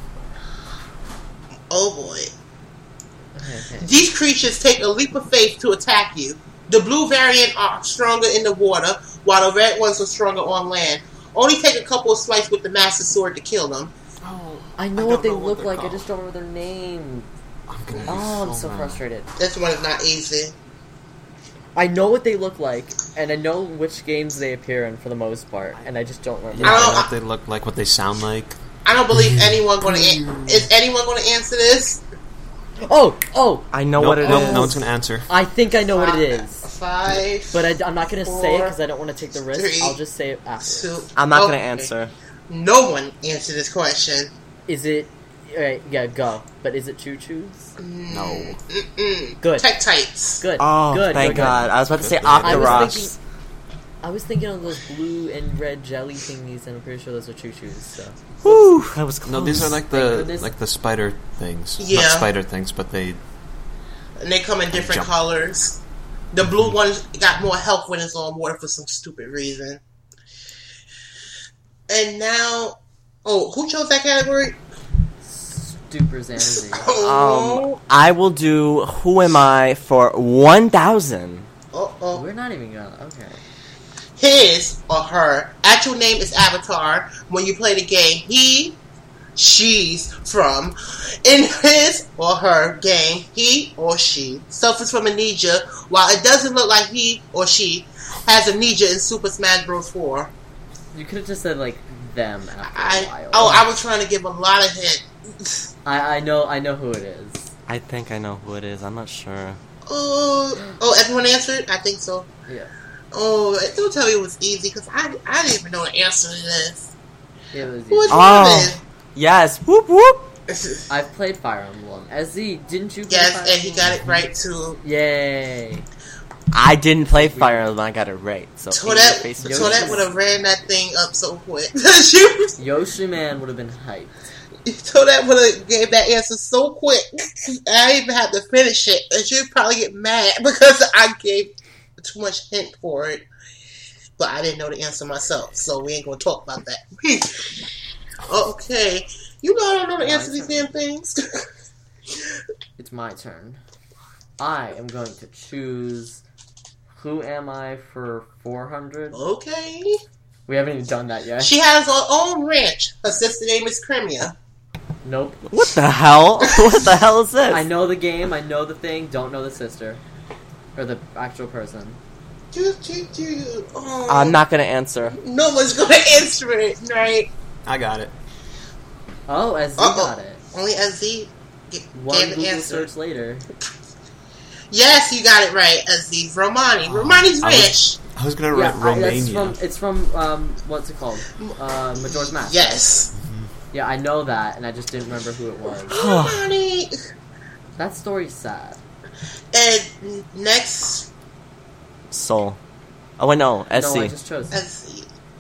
Oh boy. Okay. These creatures take a leap of faith to attack you. The blue variant are stronger in the water, while the red ones are stronger on land. Only take a couple of swipes with the Master Sword to kill them. Oh, I know what they don't know look they're like, I called. just don't remember their name. I'm gonna be Oh, I'm so mad. frustrated. This one is not easy. I know what they look like, and I know which games they appear in for the most part, and I just don't remember. Yeah, I I don't- know what they look like, what they sound like. I don't believe anyone going to... Is anyone going to answer this? Oh! I know Nope, what it is. nope, no one's gonna answer. I think I know what it is. 5, But I'm not going to say it Four, because I don't want to take the risk. 3, I'll just say it afterwards. 2... I'm not Okay. gonna answer. No one answered this question. Is it... Alright, yeah, go. But is it Choo-Choos? No. Mm-mm. Good. Tech Types. Good. Oh, good. thank good, God! I was about to say Good. I was Octoroks. I was thinking of those blue and red jelly thingies, and I'm pretty sure those are Choo-Choos, so... Whew, that was close. No, these are like goodness. the spider things. Yeah. Not spider things, but they... And they come in different Jump. colors. The blue ones got more health when it's on water for some stupid reason. And now... Oh, who chose that category? Stupers Andy. I will do Who Am I for 1,000. We're not even gonna. Okay. His or her actual name is Avatar. When you play the game, she's from. In his or her game, he or she suffers from amnesia, while it doesn't look like he or she has amnesia in Super Smash Bros. 4. You could have just said like them after a while. I was trying to give a lot of hints. I know who it is. I think I know who it is. I'm not sure. Oh, everyone answered? I think so. Yeah. Oh, don't tell me it was easy, because I didn't even know the answer to this. It was Who is easy. Robin? Yes. Whoop whoop. I've played Fire Emblem. SZ, didn't you play Yes, Fire and he Emblem? got it right too. Yay. I didn't play Fire Emblem. I got it right. So Toadette would have ran that thing up so quick. Yoshi Man would have been hyped. Toadette would have gave that answer so quick. I didn't even have to finish it. And she'd probably get mad because I gave too much hint for it. But I didn't know the answer myself, so we ain't gonna talk about that. Okay. You know I don't know the answer to these damn things. It's my turn. I am going to choose Who Am I for 400. Okay. We haven't even done that yet. She has her own ranch. Her sister name is Crimea. Nope. What the hell? What the hell is this? I know the game, I know the thing, don't know the sister. Or the actual person. Oh. I'm not gonna answer. No one's gonna answer it, right? I got it. Oh, SZ got it. Only SZ One gave the Google answer. search later. Yes, you got it right, SZ. Romani. Romani's rich. I was gonna write Romania. It's from what's it called? Majora's Mask. Yes. Yeah, I know that, and I just didn't remember who it was. Romani. That story's sad. And next, Soul. Oh wait, no. SC. No, I just chose. SZ.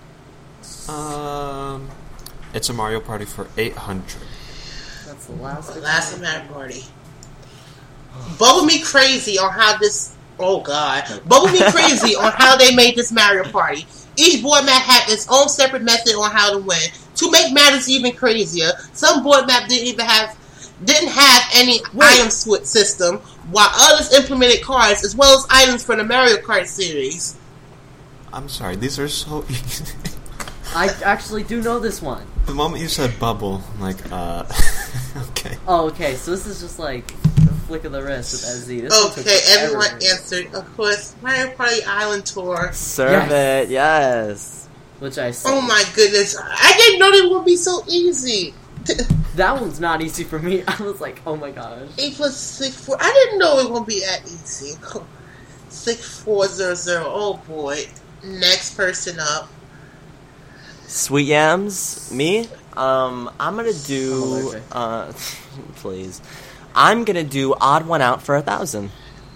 It's a Mario Party for 800. That's the last. Last Mario Party. Bubble me crazy on how this. Oh God! Bubble me crazy on how they made this Mario Party. Each board map had its own separate method on how to win. To make matters even crazier, some board map didn't have any item system, while others implemented cards as well as items from the Mario Kart series. I'm sorry, these are so easy. I actually do know this one. The moment you said bubble, I'm like, okay. Oh, okay. So this is just like a flick of the wrist with SZ. This one took Okay, forever. everyone answered. Of course, Mario Party Island Tour. Serve it. Yes. Which I said. Oh my goodness! I didn't know they would be so easy. That one's not easy for me. I was like, oh my gosh. 8 + 6 4. I didn't know it would be that easy. 6400. Oh boy! Next person up. Sweet yams. Me. I'm gonna do. Please. I'm gonna do odd one out for 1,000.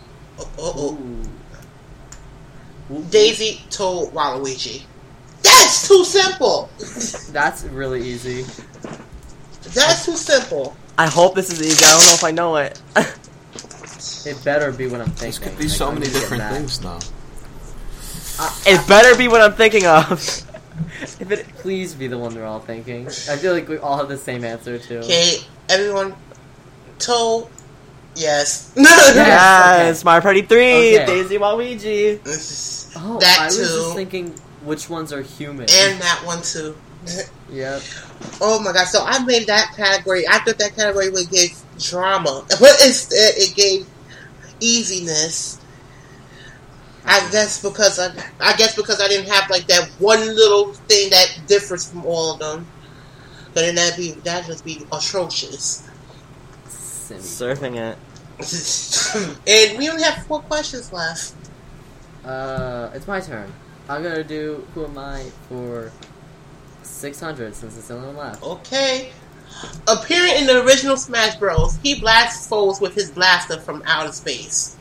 Daisy told Waluigi. That's too simple. That's really easy. That's too simple. I hope this is easy. I don't know if I know it. It better be what I'm thinking. This could be Like, so I'm many gonna get different mad. things, though. It better be what I'm thinking of. If it, Please be the one they're all thinking. I feel like we all have the same answer too. Okay, everyone told. Yes. yes, Mario Party 3, Okay. Daisy Waluigi. Oh, That I was too. just thinking which ones are human. And that one too. Yep. Oh my god! So I made that category. I thought that category would give drama, but instead it gave easiness. I guess because I didn't have like that one little thing that differs from all of them. But then that'd just be atrocious. Simmy. Surfing it. And we only have 4 questions left. It's my turn. I'm gonna do Who Am I for 600 since it's the only one left. Okay. Appearing in the original Smash Bros., he blasts foes with his blaster from outer space.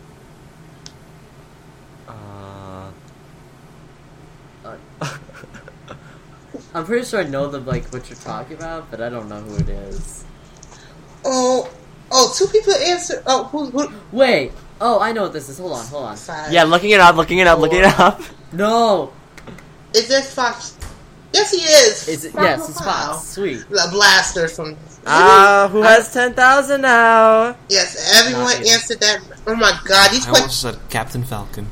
I'm pretty sure I know what you're talking about, but I don't know who it is. Oh, 2 people answered. Oh, who? Wait. Oh, I know what this is. Hold on. 5. Yeah, looking it up. No. Is this Fox? Yes, he is. Is it? From Yes, it's Ohio. Fox. Sweet. A blaster from. Who has 10,000 now? Yes, everyone Not you. answered that. Oh my god, these I almost said Captain Falcon.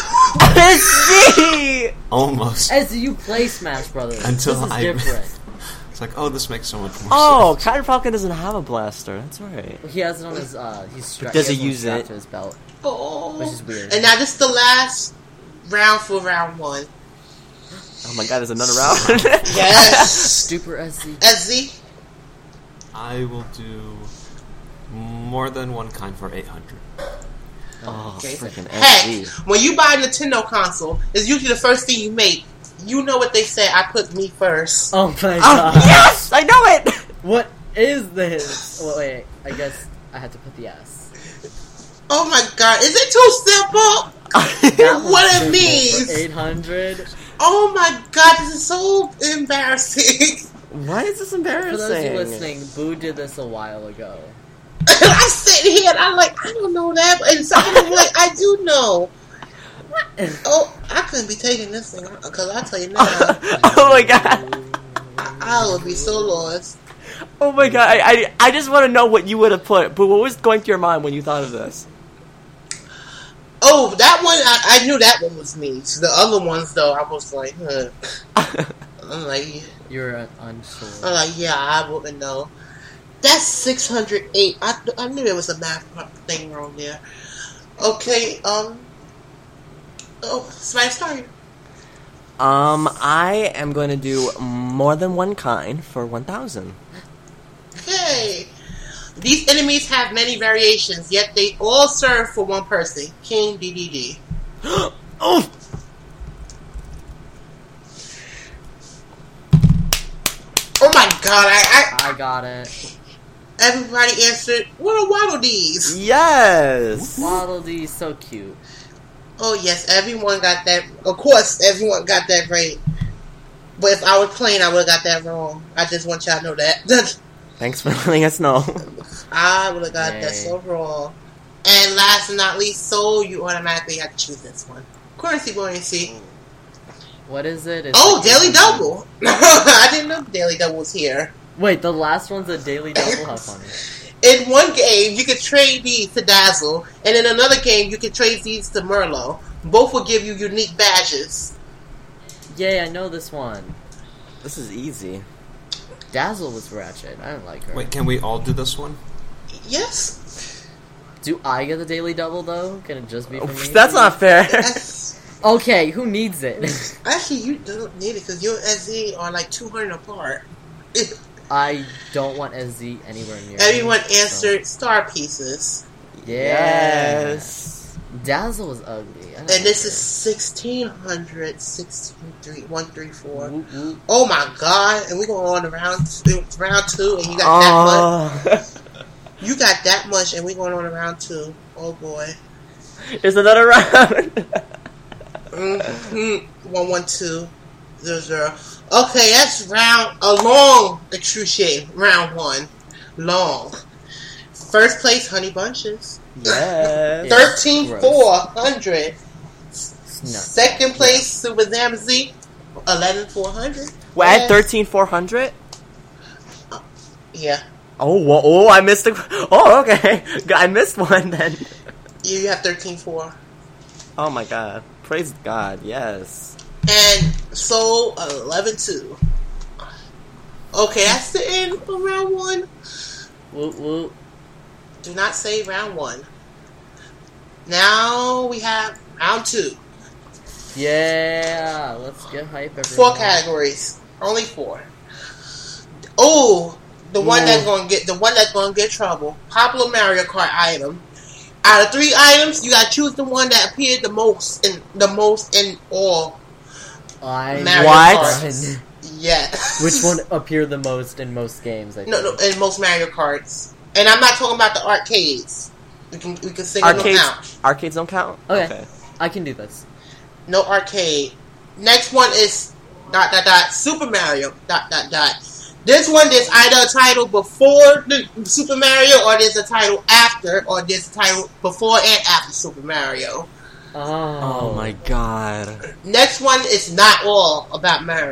See? Almost. As you play Smash Brothers, Until this is I- different. It's like, oh, this makes so much more Oh, sense. Captain Falcon doesn't have a blaster. That's right. He has it on his. Does he has one use strapped it? to his belt? Oh. Which is weird. And now this is the last round for round one. Oh my god, there's another round. Yes. Super SZ. SZ. I will do more than one kind for 800. Oh, Okay. freaking Heck, SZ. when you buy a Nintendo console, it's usually the first thing you make. You know what they say, I put me first. Oh my Oh, god. yes! I know it! What is this? Well, wait, I guess I had to put the S. Oh my god, is it too simple? That was What it simple means? for 800. Oh my god, this is so embarrassing. Why is this For those of you embarrassing? listening, Boo did this a while ago. I sit here and I'm like, I don't know that. And someone like, I do know. Oh, I couldn't be taking this thing because I tell you now, Oh my god. I would be so lost. Oh my god. I just want to know what you would have put. But what was going through your mind when you thought of this? Oh, that one, I knew that one was me. So the other ones, though, I was like, I'm like, You're unsure. yeah, I wouldn't know. That's 608. I knew there was a math thing wrong there. Okay, somebody start. I am going to do more than one kind for 1,000. Okay. These enemies have many variations, yet they all serve for one person. King DDD. Oh! Oh my god, I got it. everybody answered, what are Waddle Dees? Yes! Waddle Dee's so cute. Oh yes, everyone got that. Of course, everyone got that right. But if I was playing, I would have got that wrong. I just want y'all to know that. Thanks for letting us know. I would have got Yay. that so wrong. And last but not least, Soul, you automatically have to choose this one. Currency buoyancy. What is it? It's Oh, like- Daily Double! I didn't know Daily Double was here. Wait, the last one's a daily double? How funny. In one game, you could trade these to Dazzle, and in another game, you could trade these to Merlot. Both will give you unique badges. Yay, I know this one. This is easy. Dazzle was Ratchet. I don't like her. Wait, can we all do this one? Yes? Do I get the daily double, though? Can it just be for me? That's not fair. Okay, who needs it? Actually, you don't need it, because you and SZ are like 200 apart. I don't want SZ anywhere near me, Everyone so- answered star pieces. Yeah. Yes. Dazzle was ugly. I don't And like this her. is 1600, 134. Whoop, whoop. Oh my god! And we're going on to round 2, and you got that much. Oh. You got that much, and we're going on to round 2. Oh boy. There's another round. 112 00. Okay, that's a long, excruciating round 1. Long. First place, Honey Bunches. Yes. Yeah. 13,400. No. Second place, Super Zamzy, 11,400. Well, I had 13,400. Yeah. Oh, whoa, oh, I missed the. Oh, okay. I missed one then. You have 13,400. Oh my god. Praise God, yes. And Soul, 11,200. Okay, that's the end of round 1. Whoop, whoop. Do not say round 1. Now we have round 2. Yeah, let's get hype, everyone. 4 categories. Only 4. Oh, the one that's gonna get trouble. Popular Mario Kart item. Out of 3 items, you gotta choose the one that appeared the most in all. Mario What? Karts. Yes. Which one appeared the most in most games? I think. No, in most Mario Karts. And I'm not talking about the arcades. We can single them out. Arcades don't count? Okay. I can do this. No arcade. Next one is ... Super Mario ... This one, there's either a title before the Super Mario, or there's a title after, or there's a title before and after Super Mario. Oh. Oh my god. Next one is not all about Mario.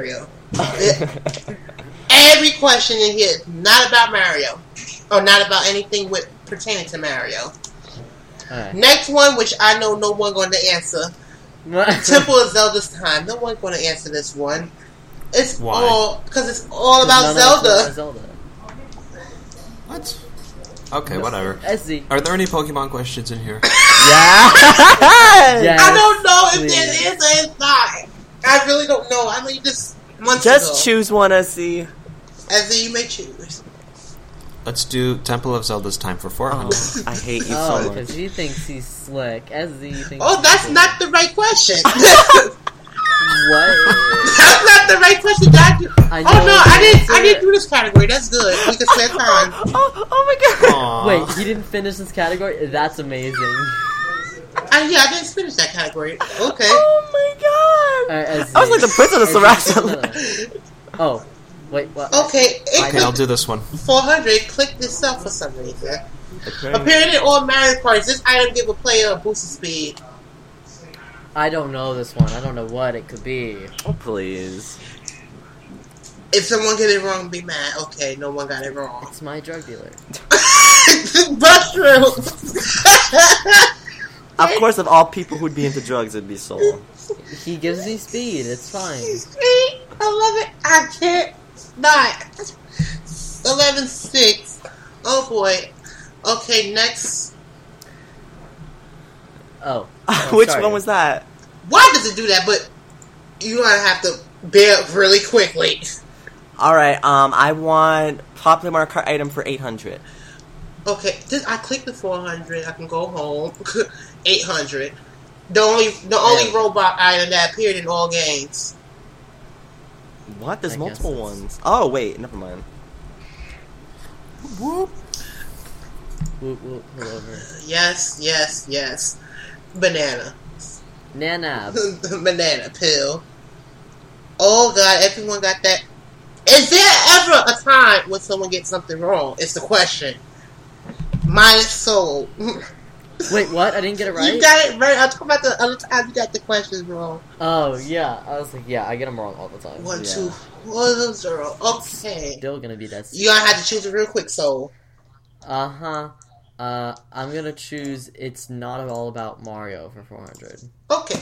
Every question in here is not about Mario. Or not about anything pertaining to Mario. Alright. Next one, which I know no one going to answer. Temple of Zelda's Time. No one's going to answer this one. It's Why? all because it's all about Zelda. What? Okay, whatever. SZ. Are there any Pokemon questions in here? Yeah. Yes, I don't know if please. there is or it's not. I really don't know. I mean, just months Just ago. choose one, SC. As you may choose. Let's do Temple of Zelda's Time for 400. Oh, I hate you Oh, so much. because he thinks he's slick. SZ thinks Oh, he's that's slick. not the right question. What? That's not the right question. I Oh know no, the I answer. didn't do this category. That's good. We can spend time. Oh my god. Aw. Wait, he didn't finish this category? That's amazing. I didn't finish that category. Okay. Oh my god. Alright, SZ. I was like the Princess of SZ, Sarasa. Oh, wait, what? Okay. Okay, I'll do this one. 400. Click this up for some reason. Okay. Appearing in all Mario Karts, this item give a player a boost of speed. I don't know this one. I don't know what it could be. Oh please. If someone get it wrong, be mad. Okay, no one got it wrong. It's my drug dealer. Mushrooms. Of course, of all people who'd be into drugs, it'd be Soul. He gives me speed. It's fine. Speed. I love it. I can't not. 11-6. Oh boy. Okay, next. Oh. Which sorry. one was that? Why does it do that? But you're gonna have to bear up really quickly. Alright, I want popular Mario Kart item for 800. Okay, I clicked the 400. I can go home. 800. The only robot item that appeared in all games. What? There's I multiple guess ones. Oh, wait, never mind. Whoop. Whoop, whoop, pull over. Yes. Banana. Nana. Banana pill. Oh god, everyone got that. Is there ever a time when someone gets something wrong? It's the question. Minus Soul. Wait, what? I didn't get it right? You got it right. I'm talking about the other time you got the questions wrong. Oh, yeah. I was like, yeah, I get them wrong all the time. 1, Yeah. 2, 1, 0. Okay. Still gonna be that. You're gonna have to choose it real quick, Soul. Uh-huh. I'm gonna choose It's Not All About Mario for 400. Okay.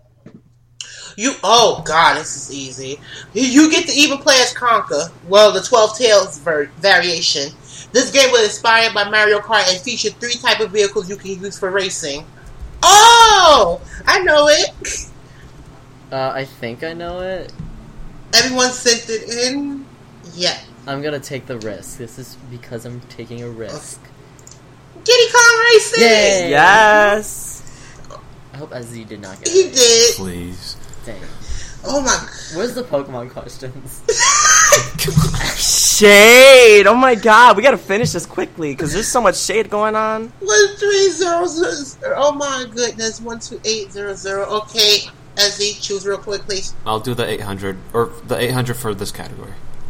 Oh god, this is easy. You get to even play as Conker. Well, the 12 Tails variation. This game was inspired by Mario Kart and featured 3 types of vehicles you can use for racing. Oh! I know it! I think I know it. Everyone sent it in? Yeah. I'm gonna take the risk. This is because I'm taking a risk. Diddy Kong Racing! Yay! Yes! I hope SZ did not get He it. did. Please. Dang. Oh my... Where's the Pokemon questions? Shade! Oh my god, we gotta finish this quickly, because there's so much shade going on. 13000. Oh my goodness. 12800. Okay. SZ, choose real quick, please. I'll do the 800, or the 800 for this category.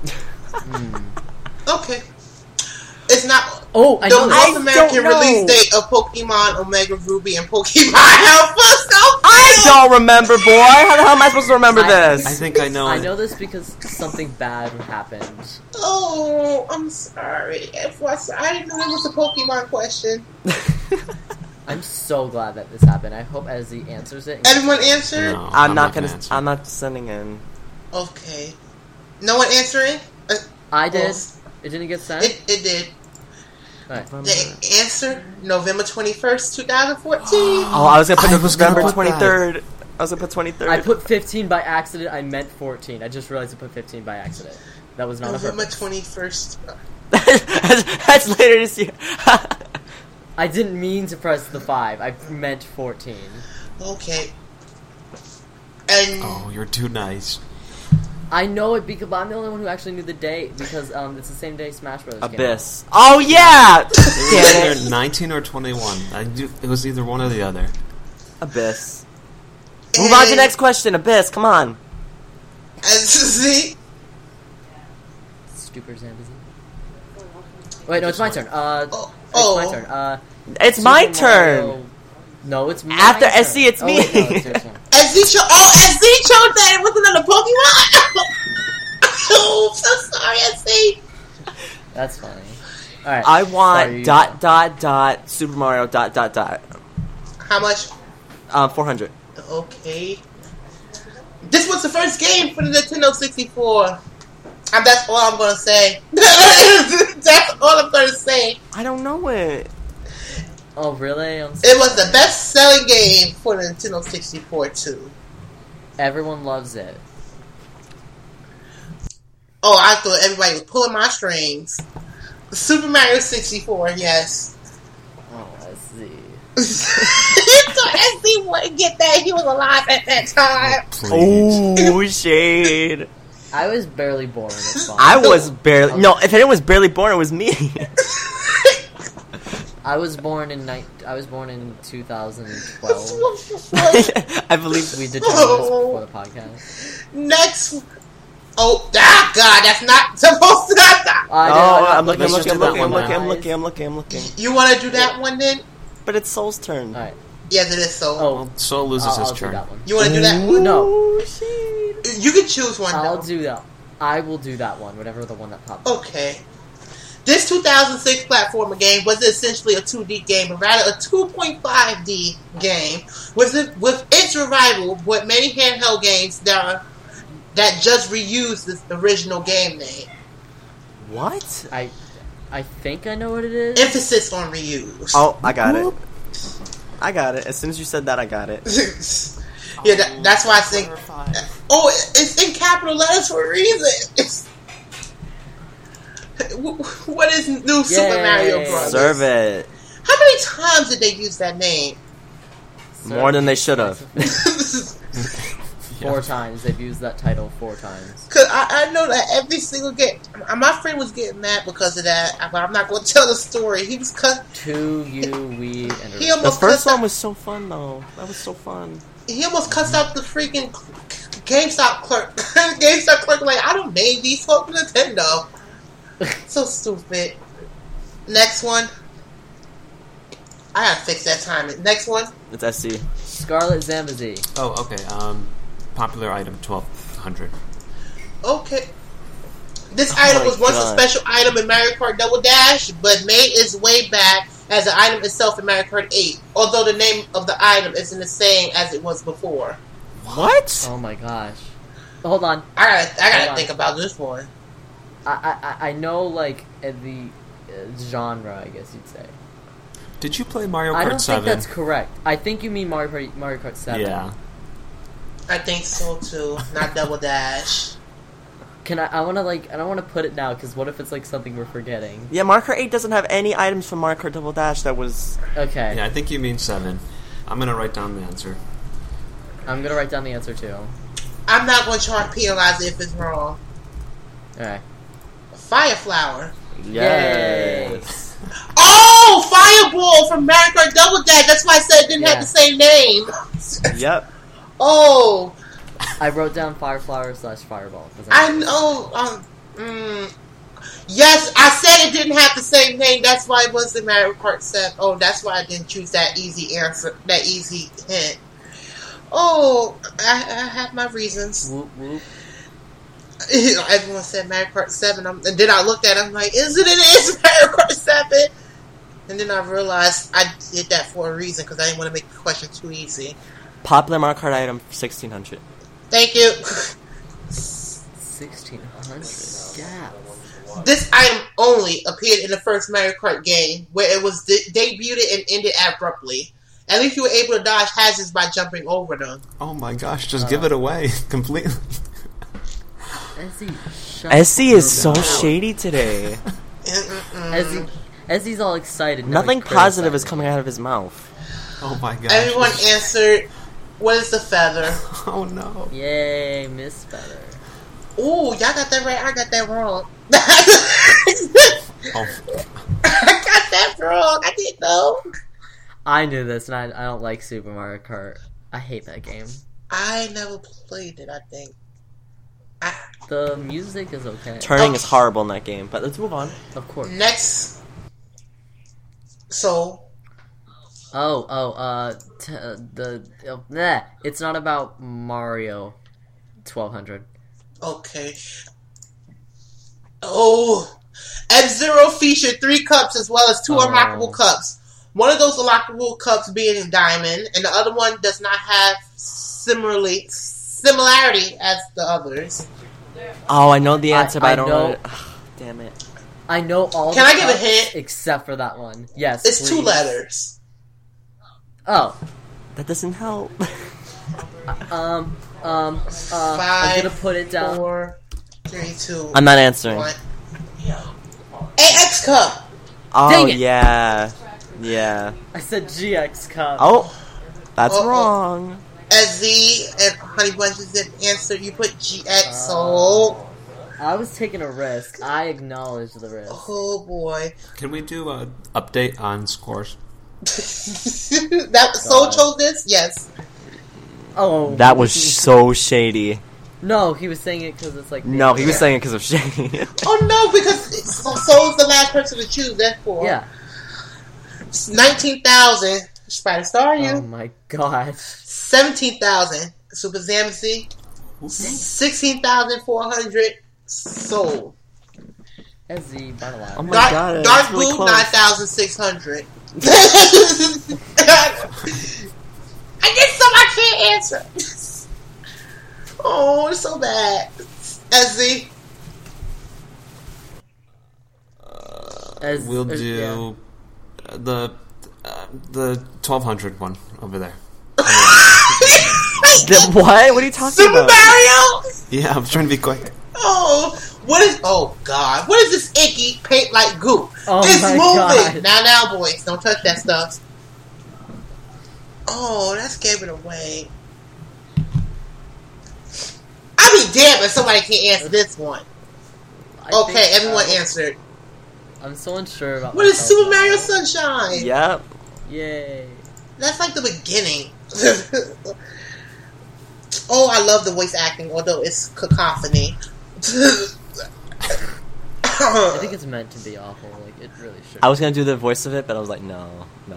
Okay. It's not... Oh, I The know North this. American don't know. release date of Pokemon Omega Ruby and Pokemon Alpha. I don't remember, boy! How the hell am I supposed to remember this? I think I know I it. know this because something bad happened. Oh, I'm sorry. I didn't know there was a Pokemon question. I'm so glad that this happened. I hope SZ answers it. Everyone answered? No, I'm not gonna gonna. answer. I'm not sending in. Okay. No one answering? I did. Well, It didn't get sent? It did. Alright. The answer, November 21st, 2014. Oh, I was gonna put I was gonna November put that. 23rd. I was gonna put 23rd. I put 15 by accident. I meant 14. I just realized I put 15 by accident. That was not a November purpose. 21st. That's later this year. I didn't mean to press the 5. I meant 14. Okay. And Oh, you're too nice. I know it because I'm the only one who actually knew the date because it's the same day Smash Bros. came out. Abyss. Oh yeah! It was Damn it. either 19 or 21. It was either one or the other. Abyss. Move on to the next question. Abyss, come on. SZ. Stupid Zambezi. Wait, no, it's my turn. Oh. It's my turn. It's my Super turn. Mario- No, it's my After turn. SC, it's Oh, me. wait, no, it's your turn. SZ chose that it was another Pokemon. Oops, I'm sorry, SC. That's funny. All right. I want Sorry, Super Mario ... How much? 400. Okay. This was the first game for the Nintendo 64. That's all I'm gonna say. That's all I'm gonna say. I don't know it. Oh, really? It was the best-selling game for the Nintendo 64 too. Everyone loves it. Oh, I thought everybody was pulling my strings. Super Mario 64, yes. Oh, I see. You thought SC wouldn't get that. He was alive at that time. Oh, shade. I was barely born. It's fine. I was barely... No, if anyone was barely born, it was me. I was born in 2012. I believe We determined this before the podcast. Next. Oh, God, that's not supposed to happen. I'm looking. You want to do that one then? But it's Soul's turn. All right. Yes, it is Soul. Oh, Soul loses his I'll do turn. that one. You want to do that one? No, You can choose one, I'll though. do that. I will do that one. Whatever the one that popped. Okay. This 2006 platformer game was essentially a 2D game, but rather a 2.5D game. With its revival with many handheld games that just reused the original game name. What? I think I know what it is. Emphasis on reuse. Oh, I got it. As soon as you said that, I got it. Yeah, that's why I think. Oh, it's in capital letters for a reason. What is New Super Mario Bros? Serve it. How many times did they use that name? More than they should have. 4 times. They've used that title 4 times. Because I know that every single game. My friend was getting mad because of that, but I'm not going to tell the story. He was cut. To you, we, and He The almost first cussed one out, was so fun, though. That was so fun. He almost cussed out the freaking GameStop clerk. GameStop clerk, like, I don't made these for Nintendo. So stupid. Next one. I gotta fix that timing. Next one. It's SC. Scarlet Zambezi. Oh, okay. Popular item 1200. Okay. This item was once a special item in Mario Kart Double Dash, but made its way back as the item itself in Mario Kart 8. Although the name of the item isn't the same as it was before. What? Oh my gosh. Hold on. I gotta think about this one. I know, like, the genre, I guess you'd say. Did you play Mario Kart 7? I don't think that's correct. I think you mean Mario Kart 7. Yeah. I think so too. Not Double Dash. I want to, like, I don't want to put it now, because what if it's, like, something we're forgetting? Yeah, Mario Kart 8 doesn't have any items from Mario Kart Double Dash that was... Okay. Yeah, I think you mean 7. I'm gonna write down the answer. I'm going to write down the answer, too. I'm not going to try to penalize it if it's wrong. Alright. Fire Flower. Yes. Oh! Fireball from Mario Kart Double Dash. That's why I said it didn't have the same name. Yep. Oh! I wrote down Fireflower / Fireball. I know. Yes, I said it didn't have the same name. That's why it was in Mario Kart 7. Oh, that's why I didn't choose that easy answer, that easy hint. Oh, I have my reasons. Whoop, whoop. Everyone said Mario Kart 7. And then I looked at it, I'm like, it is Mario Kart 7? And then I realized I did that for a reason, because I didn't want to make the question too easy. Popular Mario Kart item, 1600. Thank you. 1600. Yeah. This item only appeared in the first Mario Kart game, where it was debuted and ended abruptly. At least you were able to dodge hazards by jumping over them. Oh my gosh, just give it away completely. SC is so shady today. Ezzy's all excited. Nothing positive is coming out of his mouth. Oh my gosh. Everyone answered, what is the feather? Oh no. Yay, Miss Feather. Ooh, y'all got that right. I got that wrong. Oh. I got that wrong. I didn't know. I knew this, and I don't like Super Mario Kart. I hate that game. I never played it, I think. The music is okay. Turning is horrible in that game, but let's move on. Of course. Next. So. It's not about Mario 1200. Okay. Oh, F-Zero featured 3 cups as well as 2 unlockable cups. One of those unlockable cups being diamond, and the other one does not have similarity as the others. Oh, I know the answer, but I don't know. know. Damn it. I know all. Can the I give a cups hint? except for that one? Yes. It's please. 2 letters. Oh. That doesn't help. Five, I'm gonna put it down. 4, 3, 2. I'm not answering. 1. AX cup. Oh, Dang it. yeah. Yeah. I said GX cup. Oh, that's Uh-oh. wrong. SZ and Honey Bunches didn't answer. You put GX, so... I was taking a risk. I acknowledge the risk. Oh, boy. Can we do an update on scores? That Soul chose this? Yes. Oh. That was so shady. No, he was saying it because it's like. No, he was saying it because of shady. Oh, no, because Soul's the last person to choose, therefore. Yeah. 19,000. Spider Star, you. Oh my gosh. 17,000. Super Zamacy. 16,400. Soul. SZ, by the way. Oh my Dark, god. Dark that's really Blue, close. 9,600. I get some I can't answer. Oh, it's so bad. SZ. We'll do the 1,200 one over there. What? What are you talking Super about? Mario? Yeah, I'm trying to be quick. Oh, what is? Oh God, what is this icky paint like goo? Oh It's my moving. God. Now, boys, don't touch that stuff. Oh, that gave it away. I'll be damned if somebody can't answer this one. Okay, everyone answered. I'm so unsure about What is myself Super now. Mario Sunshine? Yep. Yay. That's like the beginning. Oh, I love the voice acting, although it's cacophony. I think it's meant to be awful. Like, it really should. I was gonna do the voice of it, but I was like, no.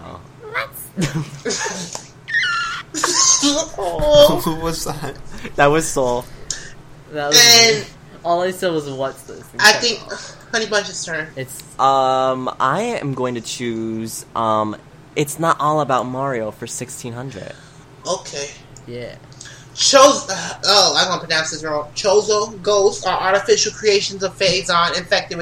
Oh. Who was that? That was Soul. That was And all I said was, what's this? And I kept think going. Honey Bunch's turn. It's. I am going to choose, It's Not All About Mario for 1600. Okay. Yeah. I'm gonna pronounce this wrong. Chozo ghosts are artificial creations of Phazon infected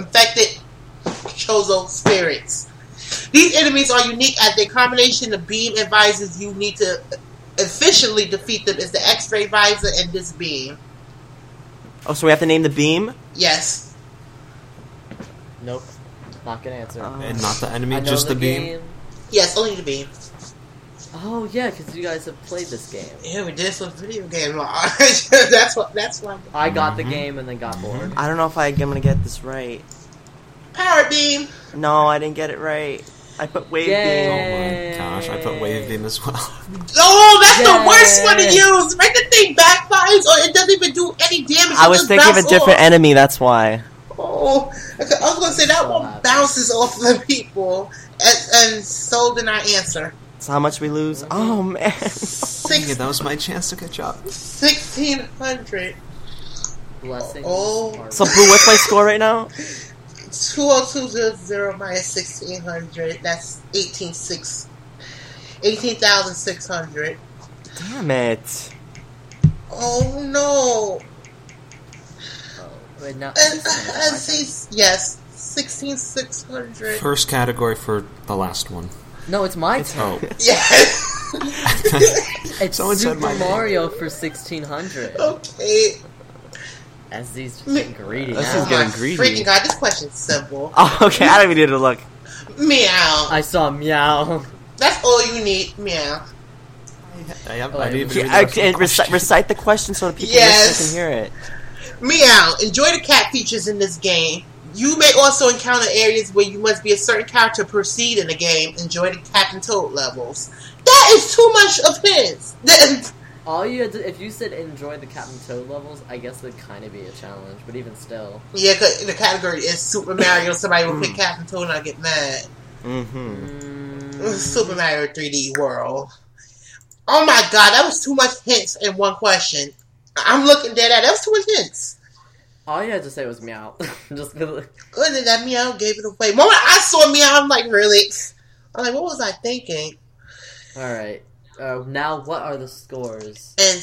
Chozo spirits. These enemies are unique as their combination of beam and visors. You need to efficiently defeat them. Is the X-ray visor and this beam? Oh, so we have to name the beam? Yes. Nope. Not gonna answer. And not the I enemy, know just the beam. game. Yes, only the beam. Oh yeah, because you guys have played this game. Yeah, we did some video game law. That's why. I got the game and then got bored. I don't know if I'm gonna get this right. Power beam. No, I didn't get it right. I put Wave Yay. Oh Beam. my gosh, I put wave beam as well. Oh, that's the Yay. worst one to use. Make the thing backfires or it doesn't even do any damage. I It was just thinking of a bounce different off. enemy, that's why. Oh, I was gonna say that So one happy. bounces off the people, and so did I answer. So how much we lose? Oh, man. Dang it, that was my chance to catch up. 1,600. Blessings. Oh. are- So, Boo, what's my score right now? 20200 minus 1,600. That's 18,600. Damn it. Oh no! Oh, wait, now. And yes, 16,600. First category for the last one. No, it's my turn. Oh. Yes. It's Someone said Super my name. Mario for 1,600. Okay. As these just getting greedy This now. is getting my greedy. Freaking God, this question's simple. Oh, okay, I don't even need to look. Meow. I saw meow. That's all you need. Meow. I Oh, didn't even read the Yeah, rest of the and question. recite the question so the people Yes. listening can hear it. Meow. Enjoy the cat features in this game. You may also encounter areas where you must be a certain character to proceed in the game. Enjoy the Captain Toad levels. That is too much of his. All you had to, if you said enjoy the Captain Toad levels, I guess it'd kind of be a challenge, but even still. Yeah, because the category is Super Mario. Somebody will pick Captain Toad and I get mad. Mm-hmm. Super Mario 3D World. Oh my God, that was too much hints in one question. I'm looking dead at that. Was too much hints. All you had to say was meow. Just Good that meow gave it away. Moment I saw meow, I'm like, really? I'm like, what was I thinking? Alright. Now, what are the scores? And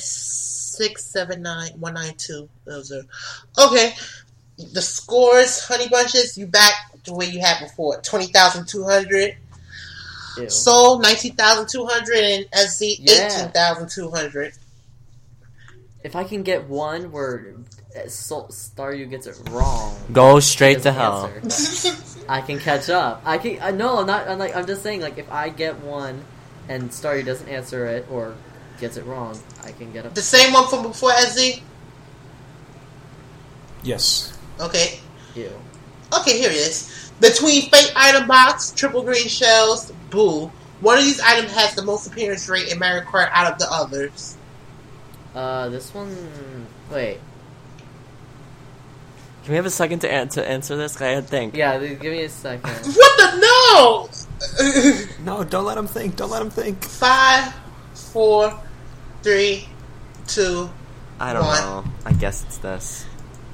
679-192. Those are okay. The scores, Honey Bunches, you back the way you had before. 20,200. Soul 19,200 and SZ 18,200. If I can get one where Staryu gets it wrong, go straight to hell. I can catch up. No, I'm not. I'm just saying. Like, if I get one and Staryu doesn't answer it or gets it wrong, I can get up. The same one from before SZ. Yes. Okay. Ew. Okay, here it is. Between Fate Item Box, Triple Green Shells, Boo, one of these items has the most appearance rate in Mario Kart out of the others. This one. Wait. Can we have a second to answer this? I had to think. Yeah, give me a second. What the no? No, don't let him think. Don't let him think. 5, 4, 3, 2. I don't know. I guess it's this.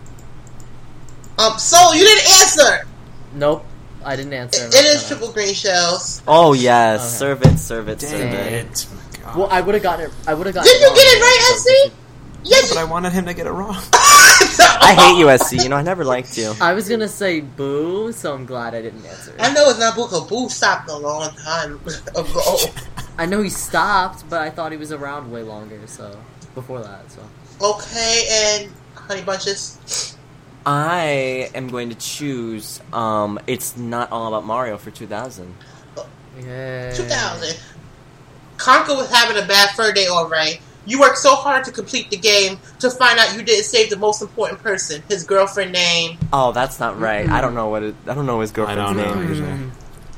Soul, you didn't answer. Nope, I didn't answer. It is Triple Green Shells. Oh yes, Okay. serve it. Dang it. God. Well, I would have gotten it. Did you get it right, SC? Yes, But I wanted him to get it wrong. I hate USC. You know, I never liked you. I was gonna say boo, so I'm glad I didn't answer. I know it's not Boo, 'cause Boo stopped a long time ago. I know he stopped, but I thought he was around way longer. So before that, so Okay, and Honey Bunches. I am going to choose. It's Not All About Mario for 2000. yeah. 2000. Conker was having a bad fur day, alright. You worked so hard to complete the game to find out you didn't save the most important person, his girlfriend name. Oh, that's not right. I don't know what. I don't know his girlfriend's I don't know name. either.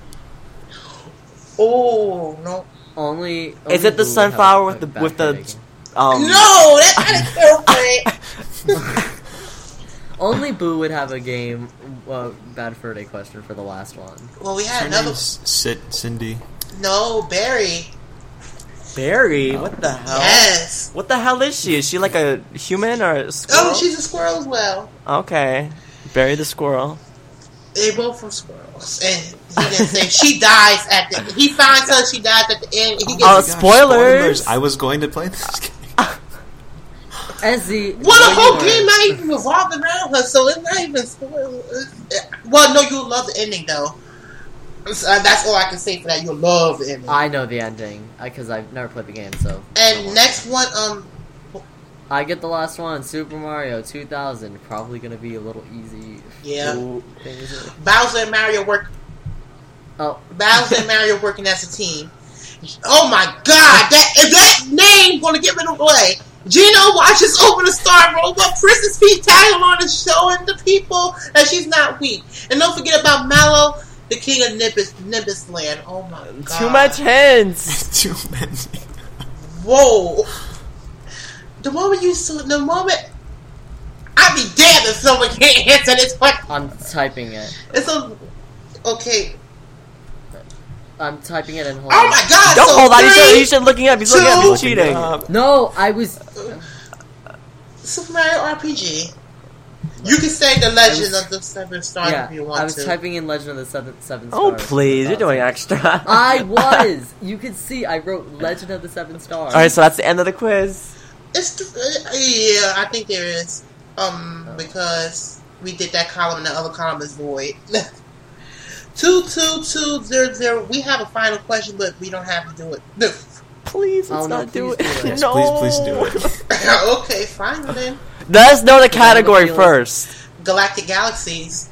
Oh no! Only Is it the Boo would sunflower have with a the bad with the? fur day. No, that's not his girlfriend. Only Boo would have a game bad fur day question for the last one. Well, we had Her another. name's Cindy. No, Barry. Barry, what the hell? Yes. What the hell is she? Is she like a human or a squirrel? Oh, she's a squirrel as well. Okay, Barry the squirrel. They both from squirrels, and he didn't say she dies at the. He finds her. She dies at the end. He Oh, gets. spoilers! I was going to play this game. Well, Ezzy, the whole game not even revolved around her, so it's not even spoilers. Well, no, you'll love the ending though. That's all I can say for that. You'll love the ending. I know the ending because I've never played the game. So And next one, I get the last one. Super Mario 2000. Probably gonna be a little easy. yeah, Things. Bowser and Mario work. Oh, Bowser and Mario working as a team. Oh my God, that name gonna give it away. Gino watches over the star robot. Princess Peach tagging along and showing the people that she's not weak. And don't forget about Mallow, the king of Nimbus Land. Oh my God. Too much hints. Too many. Whoa. The moment I'd be damned if someone can't answer this question. I'm typing it. Okay. I'm typing it and hold. Oh my God. Don't so hold on. three, He's looking up. He's looking up. He's cheating. No, I was. Super Mario RPG. You can say the Legend of the Seven Stars if you want I was to. typing in Legend of the Seven Stars. Oh please, you're doing extra. I was. You could see I wrote Legend of the Seven Stars. All right, so that's the end of the quiz. Yeah, I think there is. Because we did that column and the other column is void. 22200. We have a final question, but we don't have to do it. No. Please, let's Oh, no, not do please it. do it. Yes, No. please do it. Okay, fine then. Let us know the category first. Galactic Galaxies.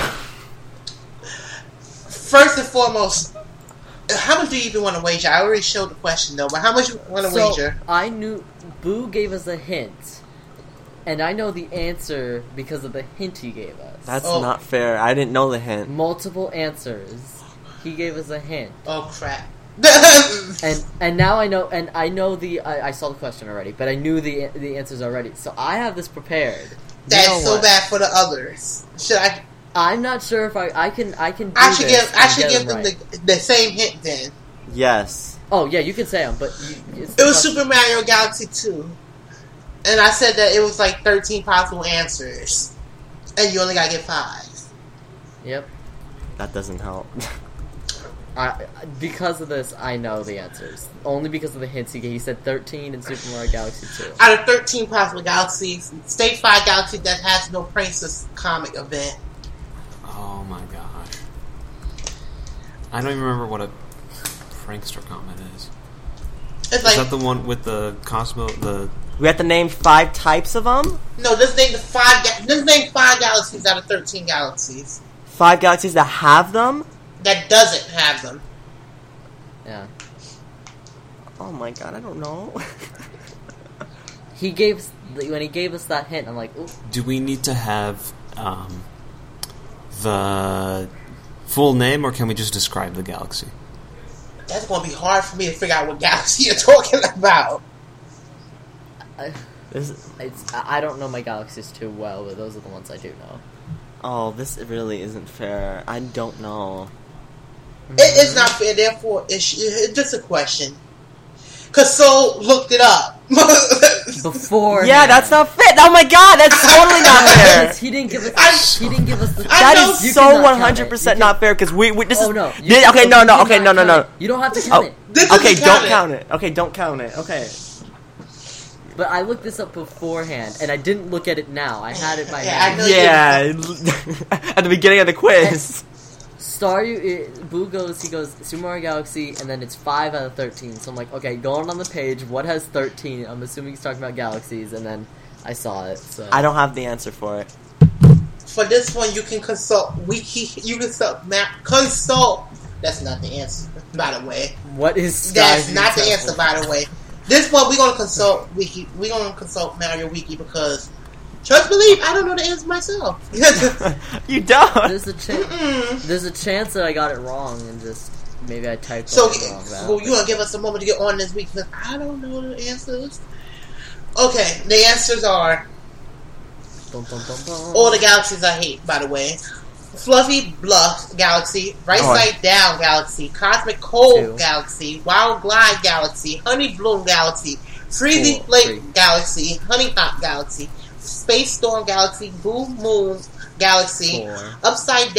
First and foremost, how much do you even want to wager? I already showed the question though, but how much you want to wager? I knew Boo gave us a hint, and I know the answer because of the hint he gave us. That's Oh. not fair. I didn't know the hint. Multiple answers. He gave us a hint, Oh crap! and now I know, and I know I saw the question already, but I knew the answers already, so I have this prepared. That's You know so what? bad for the others. Should I? I'm not sure if I can. Do I should this give. I and should get give them right. the same hint then. Yes. Oh yeah, you can say them, but It was Super Mario Galaxy 2, and I said that it was like 13 possible answers. And you only gotta get 5. Yep. That doesn't help. Because of this, I know the answers. Only because of the hints he gave. He said 13 in Super Mario Galaxy 2. Out of 13 possible galaxies, state 5 galaxies that has no Princess comic event. Oh my gosh. I don't even remember what a prankster comment is. It's like, Is that the one with the Cosmo, the... We have to name 5 types of them? no, just name 5 galaxies out of 13 galaxies 5 galaxies that have them? that doesn't have them. Yeah. Oh my god, I don't know. When he gave us that hint, I'm like, ooh. Do we need to have the full name, or can we just describe the galaxy? That's going to be hard for me to figure out what galaxy you're talking about. I don't know my galaxies too well, but those are the ones I do know. Oh, this really isn't fair. I don't know. It's not fair, therefore it's just a question. Cause Soul looked it up. Before. Yeah, that's not fair. Oh my god, that's totally not fair. He didn't give us. He didn't give us the. That is so 100% not fair because we this is. Oh no. No. You don't have to count it. Okay, don't count it. Okay, don't count it. Okay. But I looked this up beforehand, and I didn't look at it now. I had it in my Yeah, hand. I know. Yeah, at the beginning of the quiz. Boo goes, he goes, Super Mario Galaxy, and then it's 5 out of 13. So I'm like, okay, going on the page, what has 13? I'm assuming he's talking about galaxies, and then I saw it, so. I don't have the answer for it. For this one, you can consult Wiki. You can consult. That's not the answer, by the way. What is That's not the answer, by the way. This one, we're gonna consult Wiki. We're gonna consult Mario Wiki because, trust believe, I don't know the answer myself. You don't. There's a chance that I got it wrong, and just maybe I typed So, it wrong. well, you gonna give us a moment to get on this week because I don't know the answers. Okay, the answers are all the galaxies I hate. By the way, Fluffy Bluff Galaxy, Right Side Down Galaxy, Cosmic Cold Galaxy, Wild Glide Galaxy, Honey Bloom Galaxy, Freezy Flake Galaxy, Honey Hop Galaxy, Space Storm Galaxy, Blue Moon Galaxy, Upside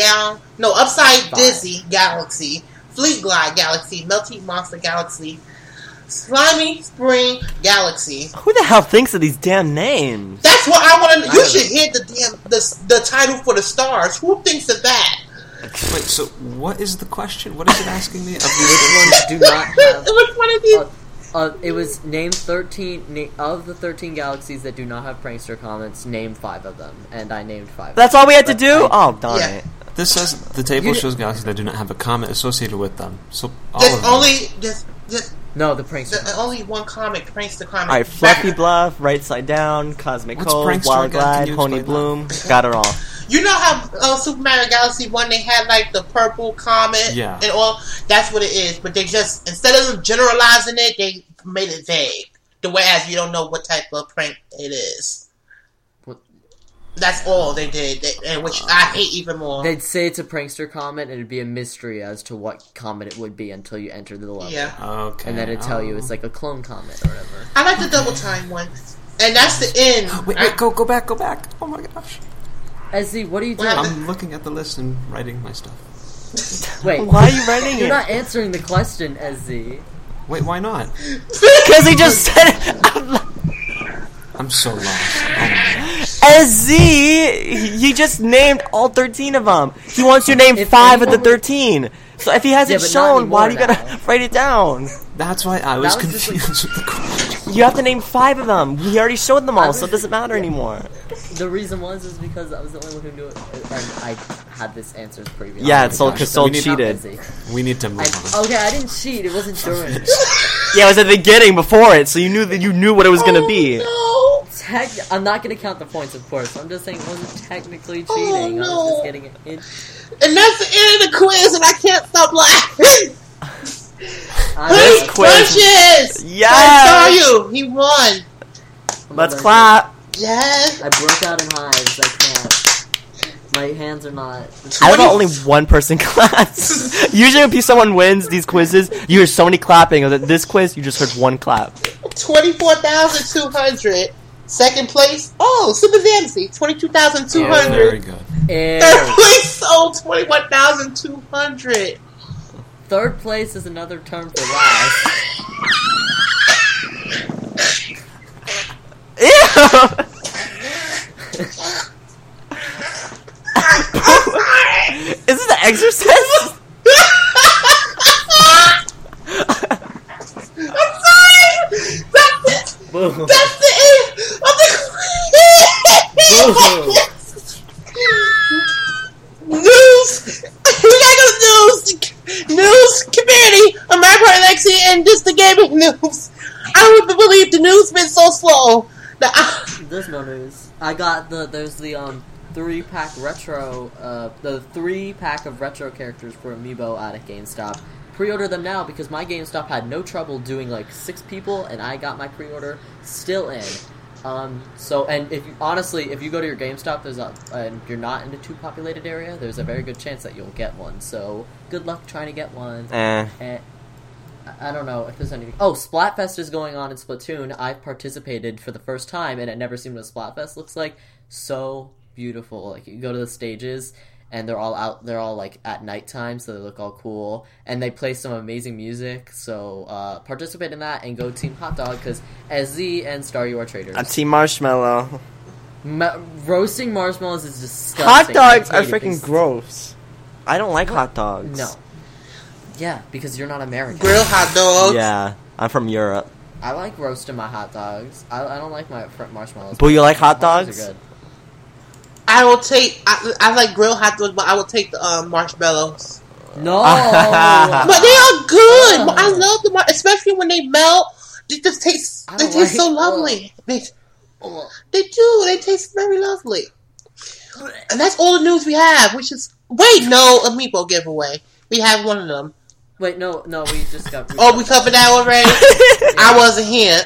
Dizzy Galaxy, Fleet Glide Galaxy, Melty Monster Galaxy, Slimy Spring Galaxy. Who the hell thinks of these damn names? That's what I want to. You should hear the title for the stars. Who thinks of that? Wait, so what is the question? What is it asking me? Which ones do not have? Which one of these? It was name 13 of the 13 galaxies that do not have prankster comments. Name 5 of them, and I named 5. That's all we had to do? Oh, darn it. This says the table shows galaxies that do not have a comment associated with them. So all There's of them. only No, the prankster. there's only one comic, Prankster comic. Alright, Fluffy Bluff, Right Side Down, Cosmic What's Cold, Prankster Wild again? Glide, Can you Honey explain Bloom. Got it all. You know how Super Mario Galaxy 1, they had like the purple comet Yeah. and all? That's what it is. But they just, instead of generalizing it, they made it vague. Whereas you don't know what type of prank it is. What? That's all they did, and which I hate even more. They'd say it's a prankster comment, and it'd be a mystery as to what comment it would be until you enter the level. Yeah. Okay. And then it'd tell you it's like a clone comment or whatever. I like the double time one. And that's the end. Wait, go back. Oh my gosh. Ezzy, what are you doing? I'm looking at the list and writing my stuff. Wait, Why are you writing you're it? not answering the question, Ezzy. Wait, why not? Because he just said it. I'm so lost. Oh my gosh. He just named all 13 of them. He wants you to name 5 of the 13. So if he hasn't but not shown, why do you anymore gotta write it down? That's why I was That was just confused with the question. You have to name 5 of them. We already showed them all, so it doesn't matter anymore. The reason is because I was the only one who knew it, and I had this answers previously. Yeah, Oh my it's Soul, gosh. because Soul We need- cheated. Ezzy. We need to move on. Okay, I didn't cheat. It wasn't during. Yeah, it was at the beginning before it, so you knew what it was gonna be. No! I'm not going to count the points, of course. I'm just saying it wasn't technically cheating. Oh, I was no. just getting it. And that's the end of the quiz, and I can't stop laughing! This quiz- Punches! Yes! I saw you! He won! Let's clap. Yes! I broke out in hives. I can't. My hands are not. I don't know, only one person claps. Usually when someone wins these quizzes, you hear so many clapping. This quiz, you just heard one clap. 24,200. Second place, Super Fantasy, 22,200. Oh, very good. Third place, 21,200. Third place is another term for last. Is this The Exorcist? I'm sorry! Boom. That's the end of the news! We gotta go to news! News, community, America Alexi, and just the gaming news. I don't believe the news been so slow. There's no news. There's the 3-pack retro, the 3-pack of retro characters for Amiibo out at GameStop. Pre-order them now because my GameStop had no trouble doing like 6 people, and I got my pre-order still in. And if you go to your GameStop, and you're not in a too populated area, there's a very good chance that you'll get one. So good luck trying to get one. And I don't know if there's anything. Oh, Splatfest is going on in Splatoon. I've participated for the first time, and it never seen what a Splatfest looks like. So beautiful. Like, you go to the stages, and they're all out. They're all like at nighttime, so they look all cool, and they play some amazing music. So participate in that and go Team Hot Dog because SZ and Star You Are Traders. Team Marshmallow. Roasting marshmallows is disgusting. Hot dogs are freaking gross. I don't like hot dogs. No. Yeah, because you're not American. Grill hot dogs. Yeah, I'm from Europe. I like roasting my hot dogs. I don't like my marshmallows. But you like hot dogs? Are good. I will take. I like grilled hot dogs, but I will take the marshmallows. No, but they are good. I love them, especially when they melt. They just taste. They taste so lovely. They do. They taste very lovely. And that's all the news we have. Which is no Amiibo giveaway. We have one of them. Wait, no, we just got... we covered that already? I wasn't here.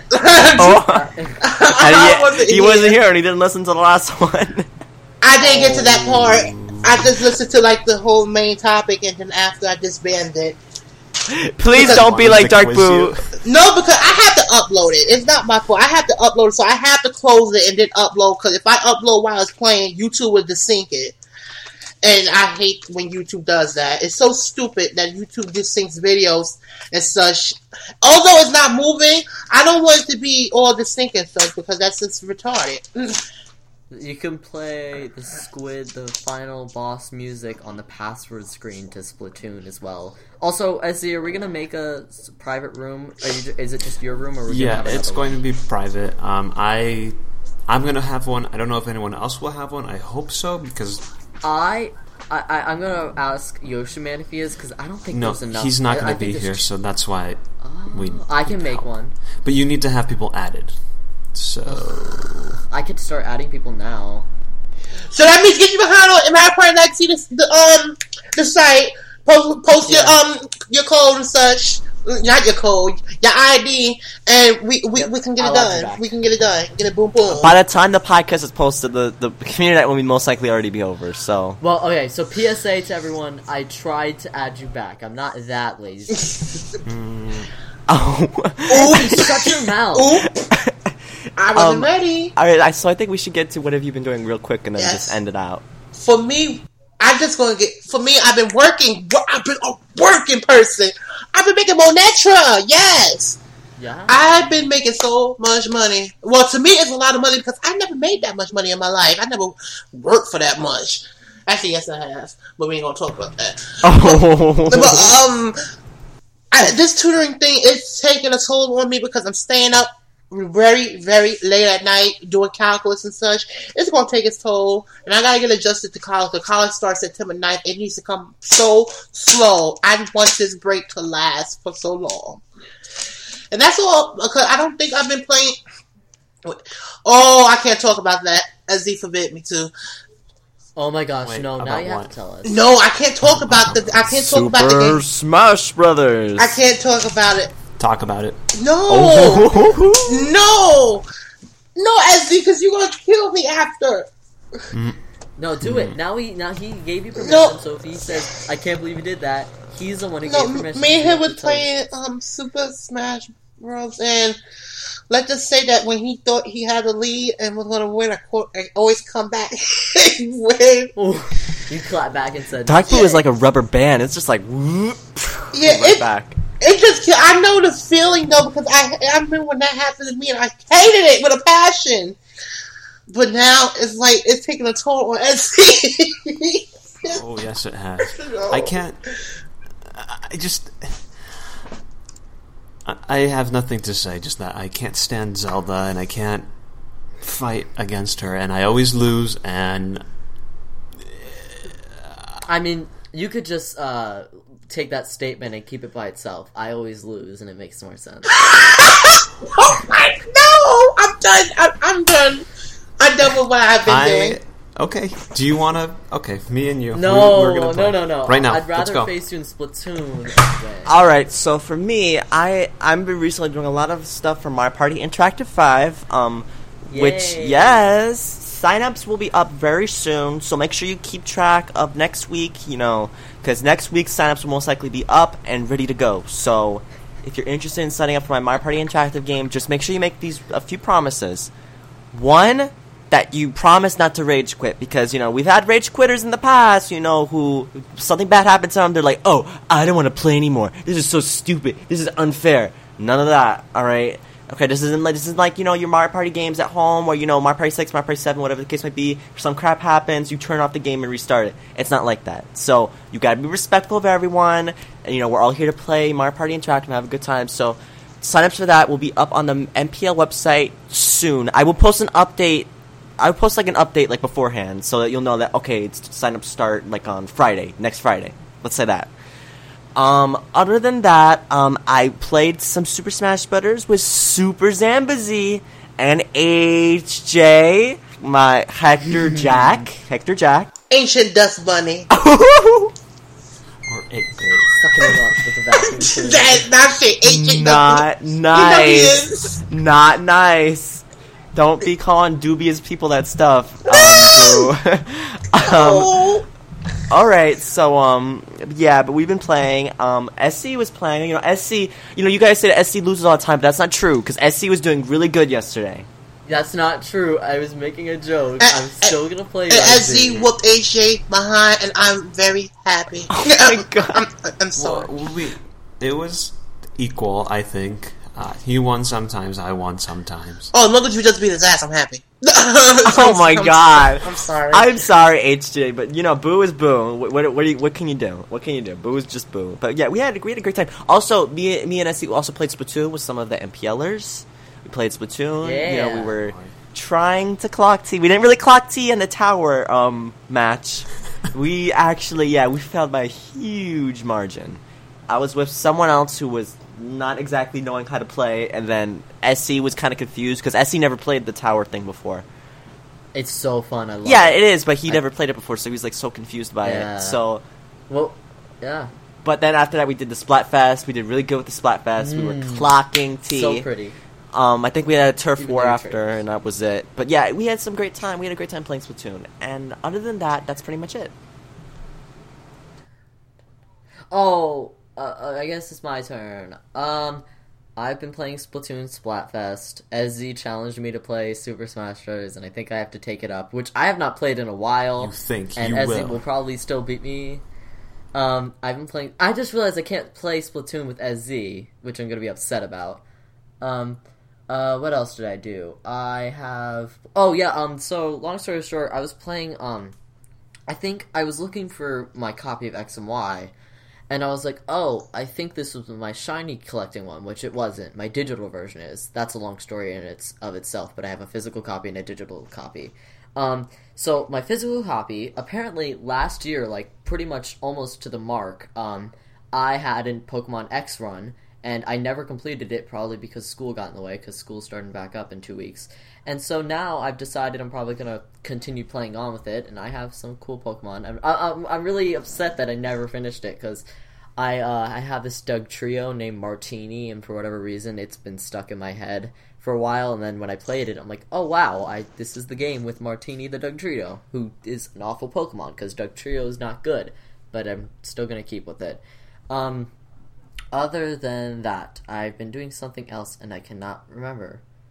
He wasn't here and he didn't listen to the last one. I didn't get to that part. I just listened to like the whole main topic and then after I disbanded it. Please don't be like Dark Boo. No, because I have to upload it. It's not my fault. I have to upload it, so I have to close it and then upload, because if I upload while it's playing, YouTube will desync it. And I hate when YouTube does that. It's so stupid that YouTube just syncs videos and such. Although it's not moving, I don't want it to be all desync and such because that's just retarded. You can play the final boss music on the password screen to Splatoon as well. Also, SZ, are we going to make a private room? Is it just your room? Or are we gonna have it's going one? to be private. I'm going to have one. I don't know if anyone else will have one. I hope so, because... I'm gonna ask Yoshiman if he is, because I don't think there's enough. No, he's not going to be here, so that's why I can make one. But you need to have people added. So I could start adding people now. So that means get you behind on American Lexi, the site, post your code and such. Not your code, your ID, and we can get it done. We can get it done. Get it boom boom. By the time the podcast is posted, the community night will be most likely already be over. So okay. So PSA to everyone: I tried to add you back. I'm not that lazy. Shut your mouth. I wasn't ready. Alright, so I think we should get to what have you been doing real quick and then just end it out. For me, I've been working. I've been a working person. I've been making Monetra, yes. Yeah. I've been making so much money. Well, to me, it's a lot of money because I never made that much money in my life. I never worked for that much. Actually, yes, I have, but we ain't gonna talk about that. This tutoring thing is taking a toll on me because I'm staying up very, very late at night doing calculus and such. It's going to take its toll, and I got to get adjusted to college. The college starts September 9th. It needs to come so slow. I want this break to last for so long. And that's all, because I don't think I've been playing... I can't talk about that. SZ forbid me to. Oh my gosh, no, now you have to tell us. No, I can't talk about the... I can't talk about the game. Super Smash Brothers! I can't talk about it. Talk about it. No! No, SZ, because you're going to kill me after. No, do it. Now he gave you permission, so if he says, I can't believe you did that, he's the one who gave permission. Me and him was playing Super Smash Bros. And let's just say that when he thought he had the lead and was going to win, I always come back and win. Ooh, you clapped back and said, Dark Blue is like a rubber band. It's just like, whoop, yeah, right back. It just, I know the feeling though, because I remember when that happened to me and I hated it with a passion. But now it's like, it's taking a toll on SC. Oh, yes, it has. I can't. I have nothing to say, just that I can't stand Zelda and I can't fight against her, and I always lose, and. I mean, you could just take that statement and keep it by itself. I always lose, and it makes more sense. No! I'm done. I'm done. I'm done with what I've been doing. Okay. Do you want to... Okay, me and you. No, we're gonna play. no. Right now, I'd let's rather go. face you in Splatoon. Alright, so for me, I'm been recently doing a lot of stuff for My Party Interactive 5, which, Yay. yes, signups will be up very soon, so make sure you keep track of next week, because next week's signups will most likely be up and ready to go. So if you're interested in signing up for my Party Interactive game, just make sure you make a few promises. One, that you promise not to rage quit, because, we've had rage quitters in the past, who, something bad happens to them, they're like, oh, I don't want to play anymore. This is so stupid. This is unfair. None of that, alright? Okay, this isn't like, your Mario Party games at home, or, Mario Party 6, Mario Party 7, whatever the case might be, some crap happens, you turn off the game and restart it. It's not like that. So, you gotta be respectful of everyone, and, we're all here to play Mario Party Interactive and have a good time, so, signups for that will be up on the MPL website soon. I will post an update beforehand, so that you'll know that, okay, it's signups start, on Friday, next Friday. Let's say that. Other than that, I played some Super Smash Bros. With Super Zambazy and HJ, my Hector Jack. Ancient Dust Bunny. Or it Sucking it up with the vacuum cleaner. that shit. Ancient Not Dust Bunny. nice. Not nice. Don't be calling dubious people that stuff. Oh. Alright, so, yeah, but we've been playing, SC was playing, SC, you guys say that SC loses all the time, but that's not true, because SC was doing really good yesterday. That's not true. I was making a joke. I'm still gonna play And SC whooped HJ behind, and I'm very happy. Oh my god. I'm sorry. Well, it was equal, I think. He won sometimes, I won sometimes. Oh, look at you just beat his ass, I'm happy. Oh my god. I'm sorry. I'm sorry, HJ, but Boo is Boo. What can you do? What can you do? Boo is just Boo. But yeah, we had a great time. Also, me and SC also played Splatoon with some of the MPLers. We played Splatoon. Yeah. We were trying to clock T. We didn't really clock T in the tower match. We actually, we failed by a huge margin. I was with someone else who was not exactly knowing how to play, and then SC was kind of confused because SC never played the tower thing before. It's so fun. I love Yeah, it. it is, but he never played it before, so he was so confused by it. So, well, yeah, but then after that, we did the Splatfest. We did really good with the Splatfest. We were clocking T. so pretty. I think we had a turf Even war though after, trainers. and that was it. But yeah, we had some great time. We had a great time playing Splatoon, and other than that, that's pretty much it. Oh, I guess it's my turn. I've been playing Splatoon Splatfest. SZ challenged me to play Super Smash Bros. And I think I have to take it up, which I have not played in a while. You think and you SZ will. probably still beat me. I've been playing. I just realized I can't play Splatoon with SZ, which I'm gonna be upset about. What else did I do? I have. Oh yeah. So long story short, I was playing. I think I was looking for my copy of X and Y. And I was like, oh, I think this was my shiny collecting one, which it wasn't. My digital version is. That's a long story in itself, but I have a physical copy and a digital copy. So my physical copy, apparently last year, pretty much almost to the mark, I had a Pokemon X run, and I never completed it, probably because school got in the way, because school's starting back up in 2 weeks. And so now I've decided I'm probably going to continue playing on with it, and I have some cool Pokemon. I'm really upset that I never finished it, because I have this Dugtrio named Martini, and for whatever reason, it's been stuck in my head for a while, and then when I played it, I'm like, oh wow, this is the game with Martini the Dugtrio, who is an awful Pokemon, because Dugtrio is not good, but I'm still going to keep with it. Other than that, I've been doing something else, and I cannot remember.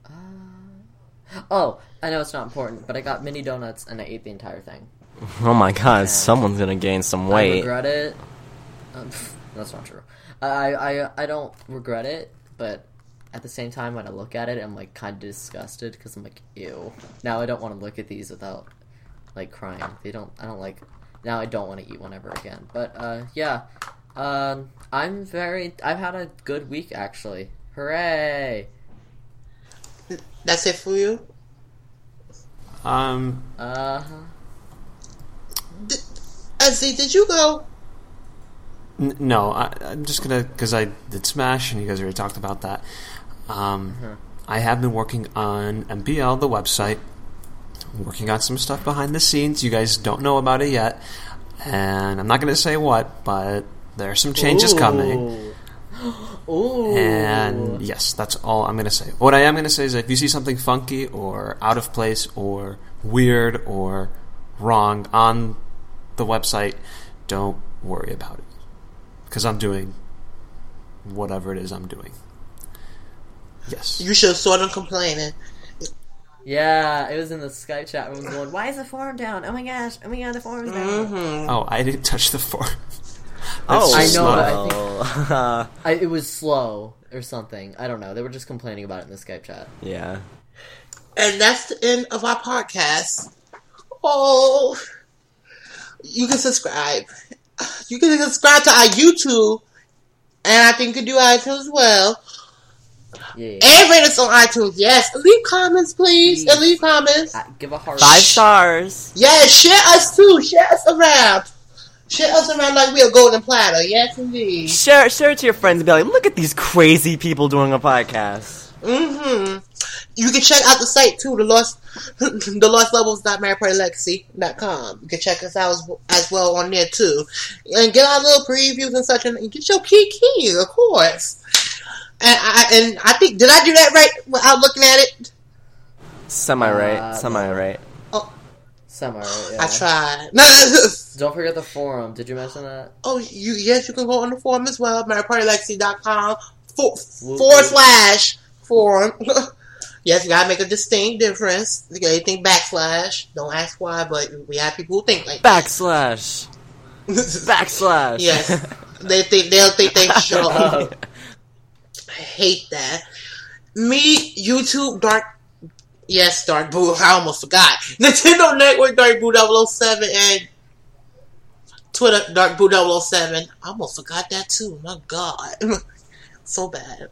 Oh, I know it's not important, but I got mini donuts and I ate the entire thing. Oh my god, And someone's gonna gain some I weight. regret it. That's not true. I don't regret it, but at the same time, when I look at it, I'm like kind of disgusted because I'm like, ew. Now I don't want to look at these without like crying. I don't like. Now I don't want to eat one ever again. But yeah, I've had a good week actually. Hooray! That's it for you? Ezzy, did you go? No, I'm just gonna, because I did Smash and you guys already talked about that. I have been working on MPL, the website, working on some stuff behind the scenes. You guys don't know about it yet, and I'm not gonna say what, but there are some changes coming. Ooh. And yes, that's all I'm gonna say. What I am gonna say is that if you see something funky or out of place or weird or wrong on the website, don't worry about it. Because I'm doing whatever it is I'm doing. Yes. You should have saw them complaining. Yeah, it was in the Skype chat. Everyone was going, "Why is the forum down? Oh my gosh! Oh my god, the forum's down." Mm-hmm. Oh, I didn't touch the forum. Oh, I know, slow. but I think it was slow or something. I don't know. They were just complaining about it in the Skype chat. Yeah. And that's the end of our podcast. Oh, you can subscribe. You can subscribe to our YouTube, and I think you can do iTunes as well. Yeah. And rate us on iTunes. Yes, leave comments, please. And leave comments. Give a heart. 5 stars. Yes, share us too. Share us around. Share us around like we're a golden platter. Yes, indeed. Share it to your friends and be like, look at these crazy people doing a podcast. Mm-hmm. You can check out the site too, the lostlevels.marypartylegacy.com. You can check us out as well on there too. And get our little previews and such, and get your key, of course. And I think, did I do that right without looking at it? Semi-right. Oh, Semi-right, yeah. I tried. Don't forget the forum. Did you mention that? Oh, yes, you can go on the forum as well, marypartylegacy.com /forum. Yes, you gotta make a distinct difference. You got anything / don't ask why, but we have people who think like Backslash. Yes, they'll think they should. I hate that. Me, YouTube, Dark Boo. I almost forgot. Nintendo Network, Dark Boo 007, and Twitter, Dark Boo 007. I almost forgot that too. My God, so bad.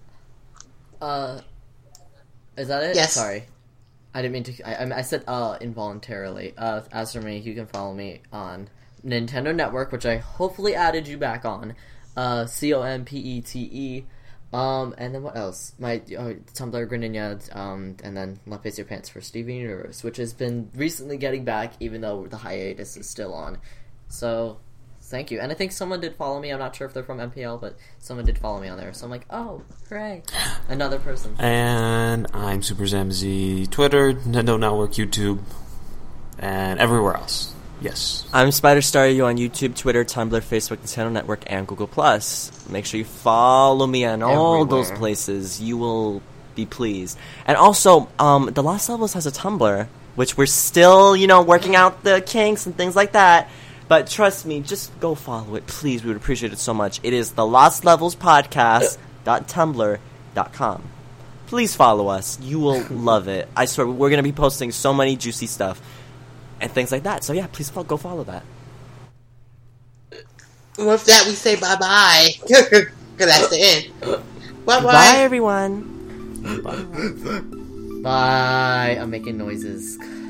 Is that it? Yes. Sorry. I didn't mean to... I said involuntarily. As for me, you can follow me on Nintendo Network, which I hopefully added you back on. COMPETE. And then what else? My Tumblr, Greninja, and then Left Face Your Pants for Steven Universe, which has been recently getting back, even though the hiatus is still on. So... thank you. And I think someone did follow me. I'm not sure if they're from MPL, but someone did follow me on there. So I'm like, oh, hooray. Another person. And I'm Super Zamzy, Twitter, Nintendo Network, YouTube, and everywhere else. Yes. I'm Spider Star You on YouTube, Twitter, Tumblr, Facebook, Nintendo Network, and Google+. Make sure you follow me on all Everywhere. those places. You will be pleased. And also, The Lost Levels has a Tumblr, which we're still, working out the kinks and things like that. But trust me, just go follow it, please. We would appreciate it so much. It is the Lost Levels Podcast.tumblr.com. Please follow us. You will love it. I swear, we're going to be posting so many juicy stuff and things like that. So yeah, please go follow that. With that, we say bye-bye. Because that's the end. Bye-bye. Bye, everyone. Bye. I'm making noises.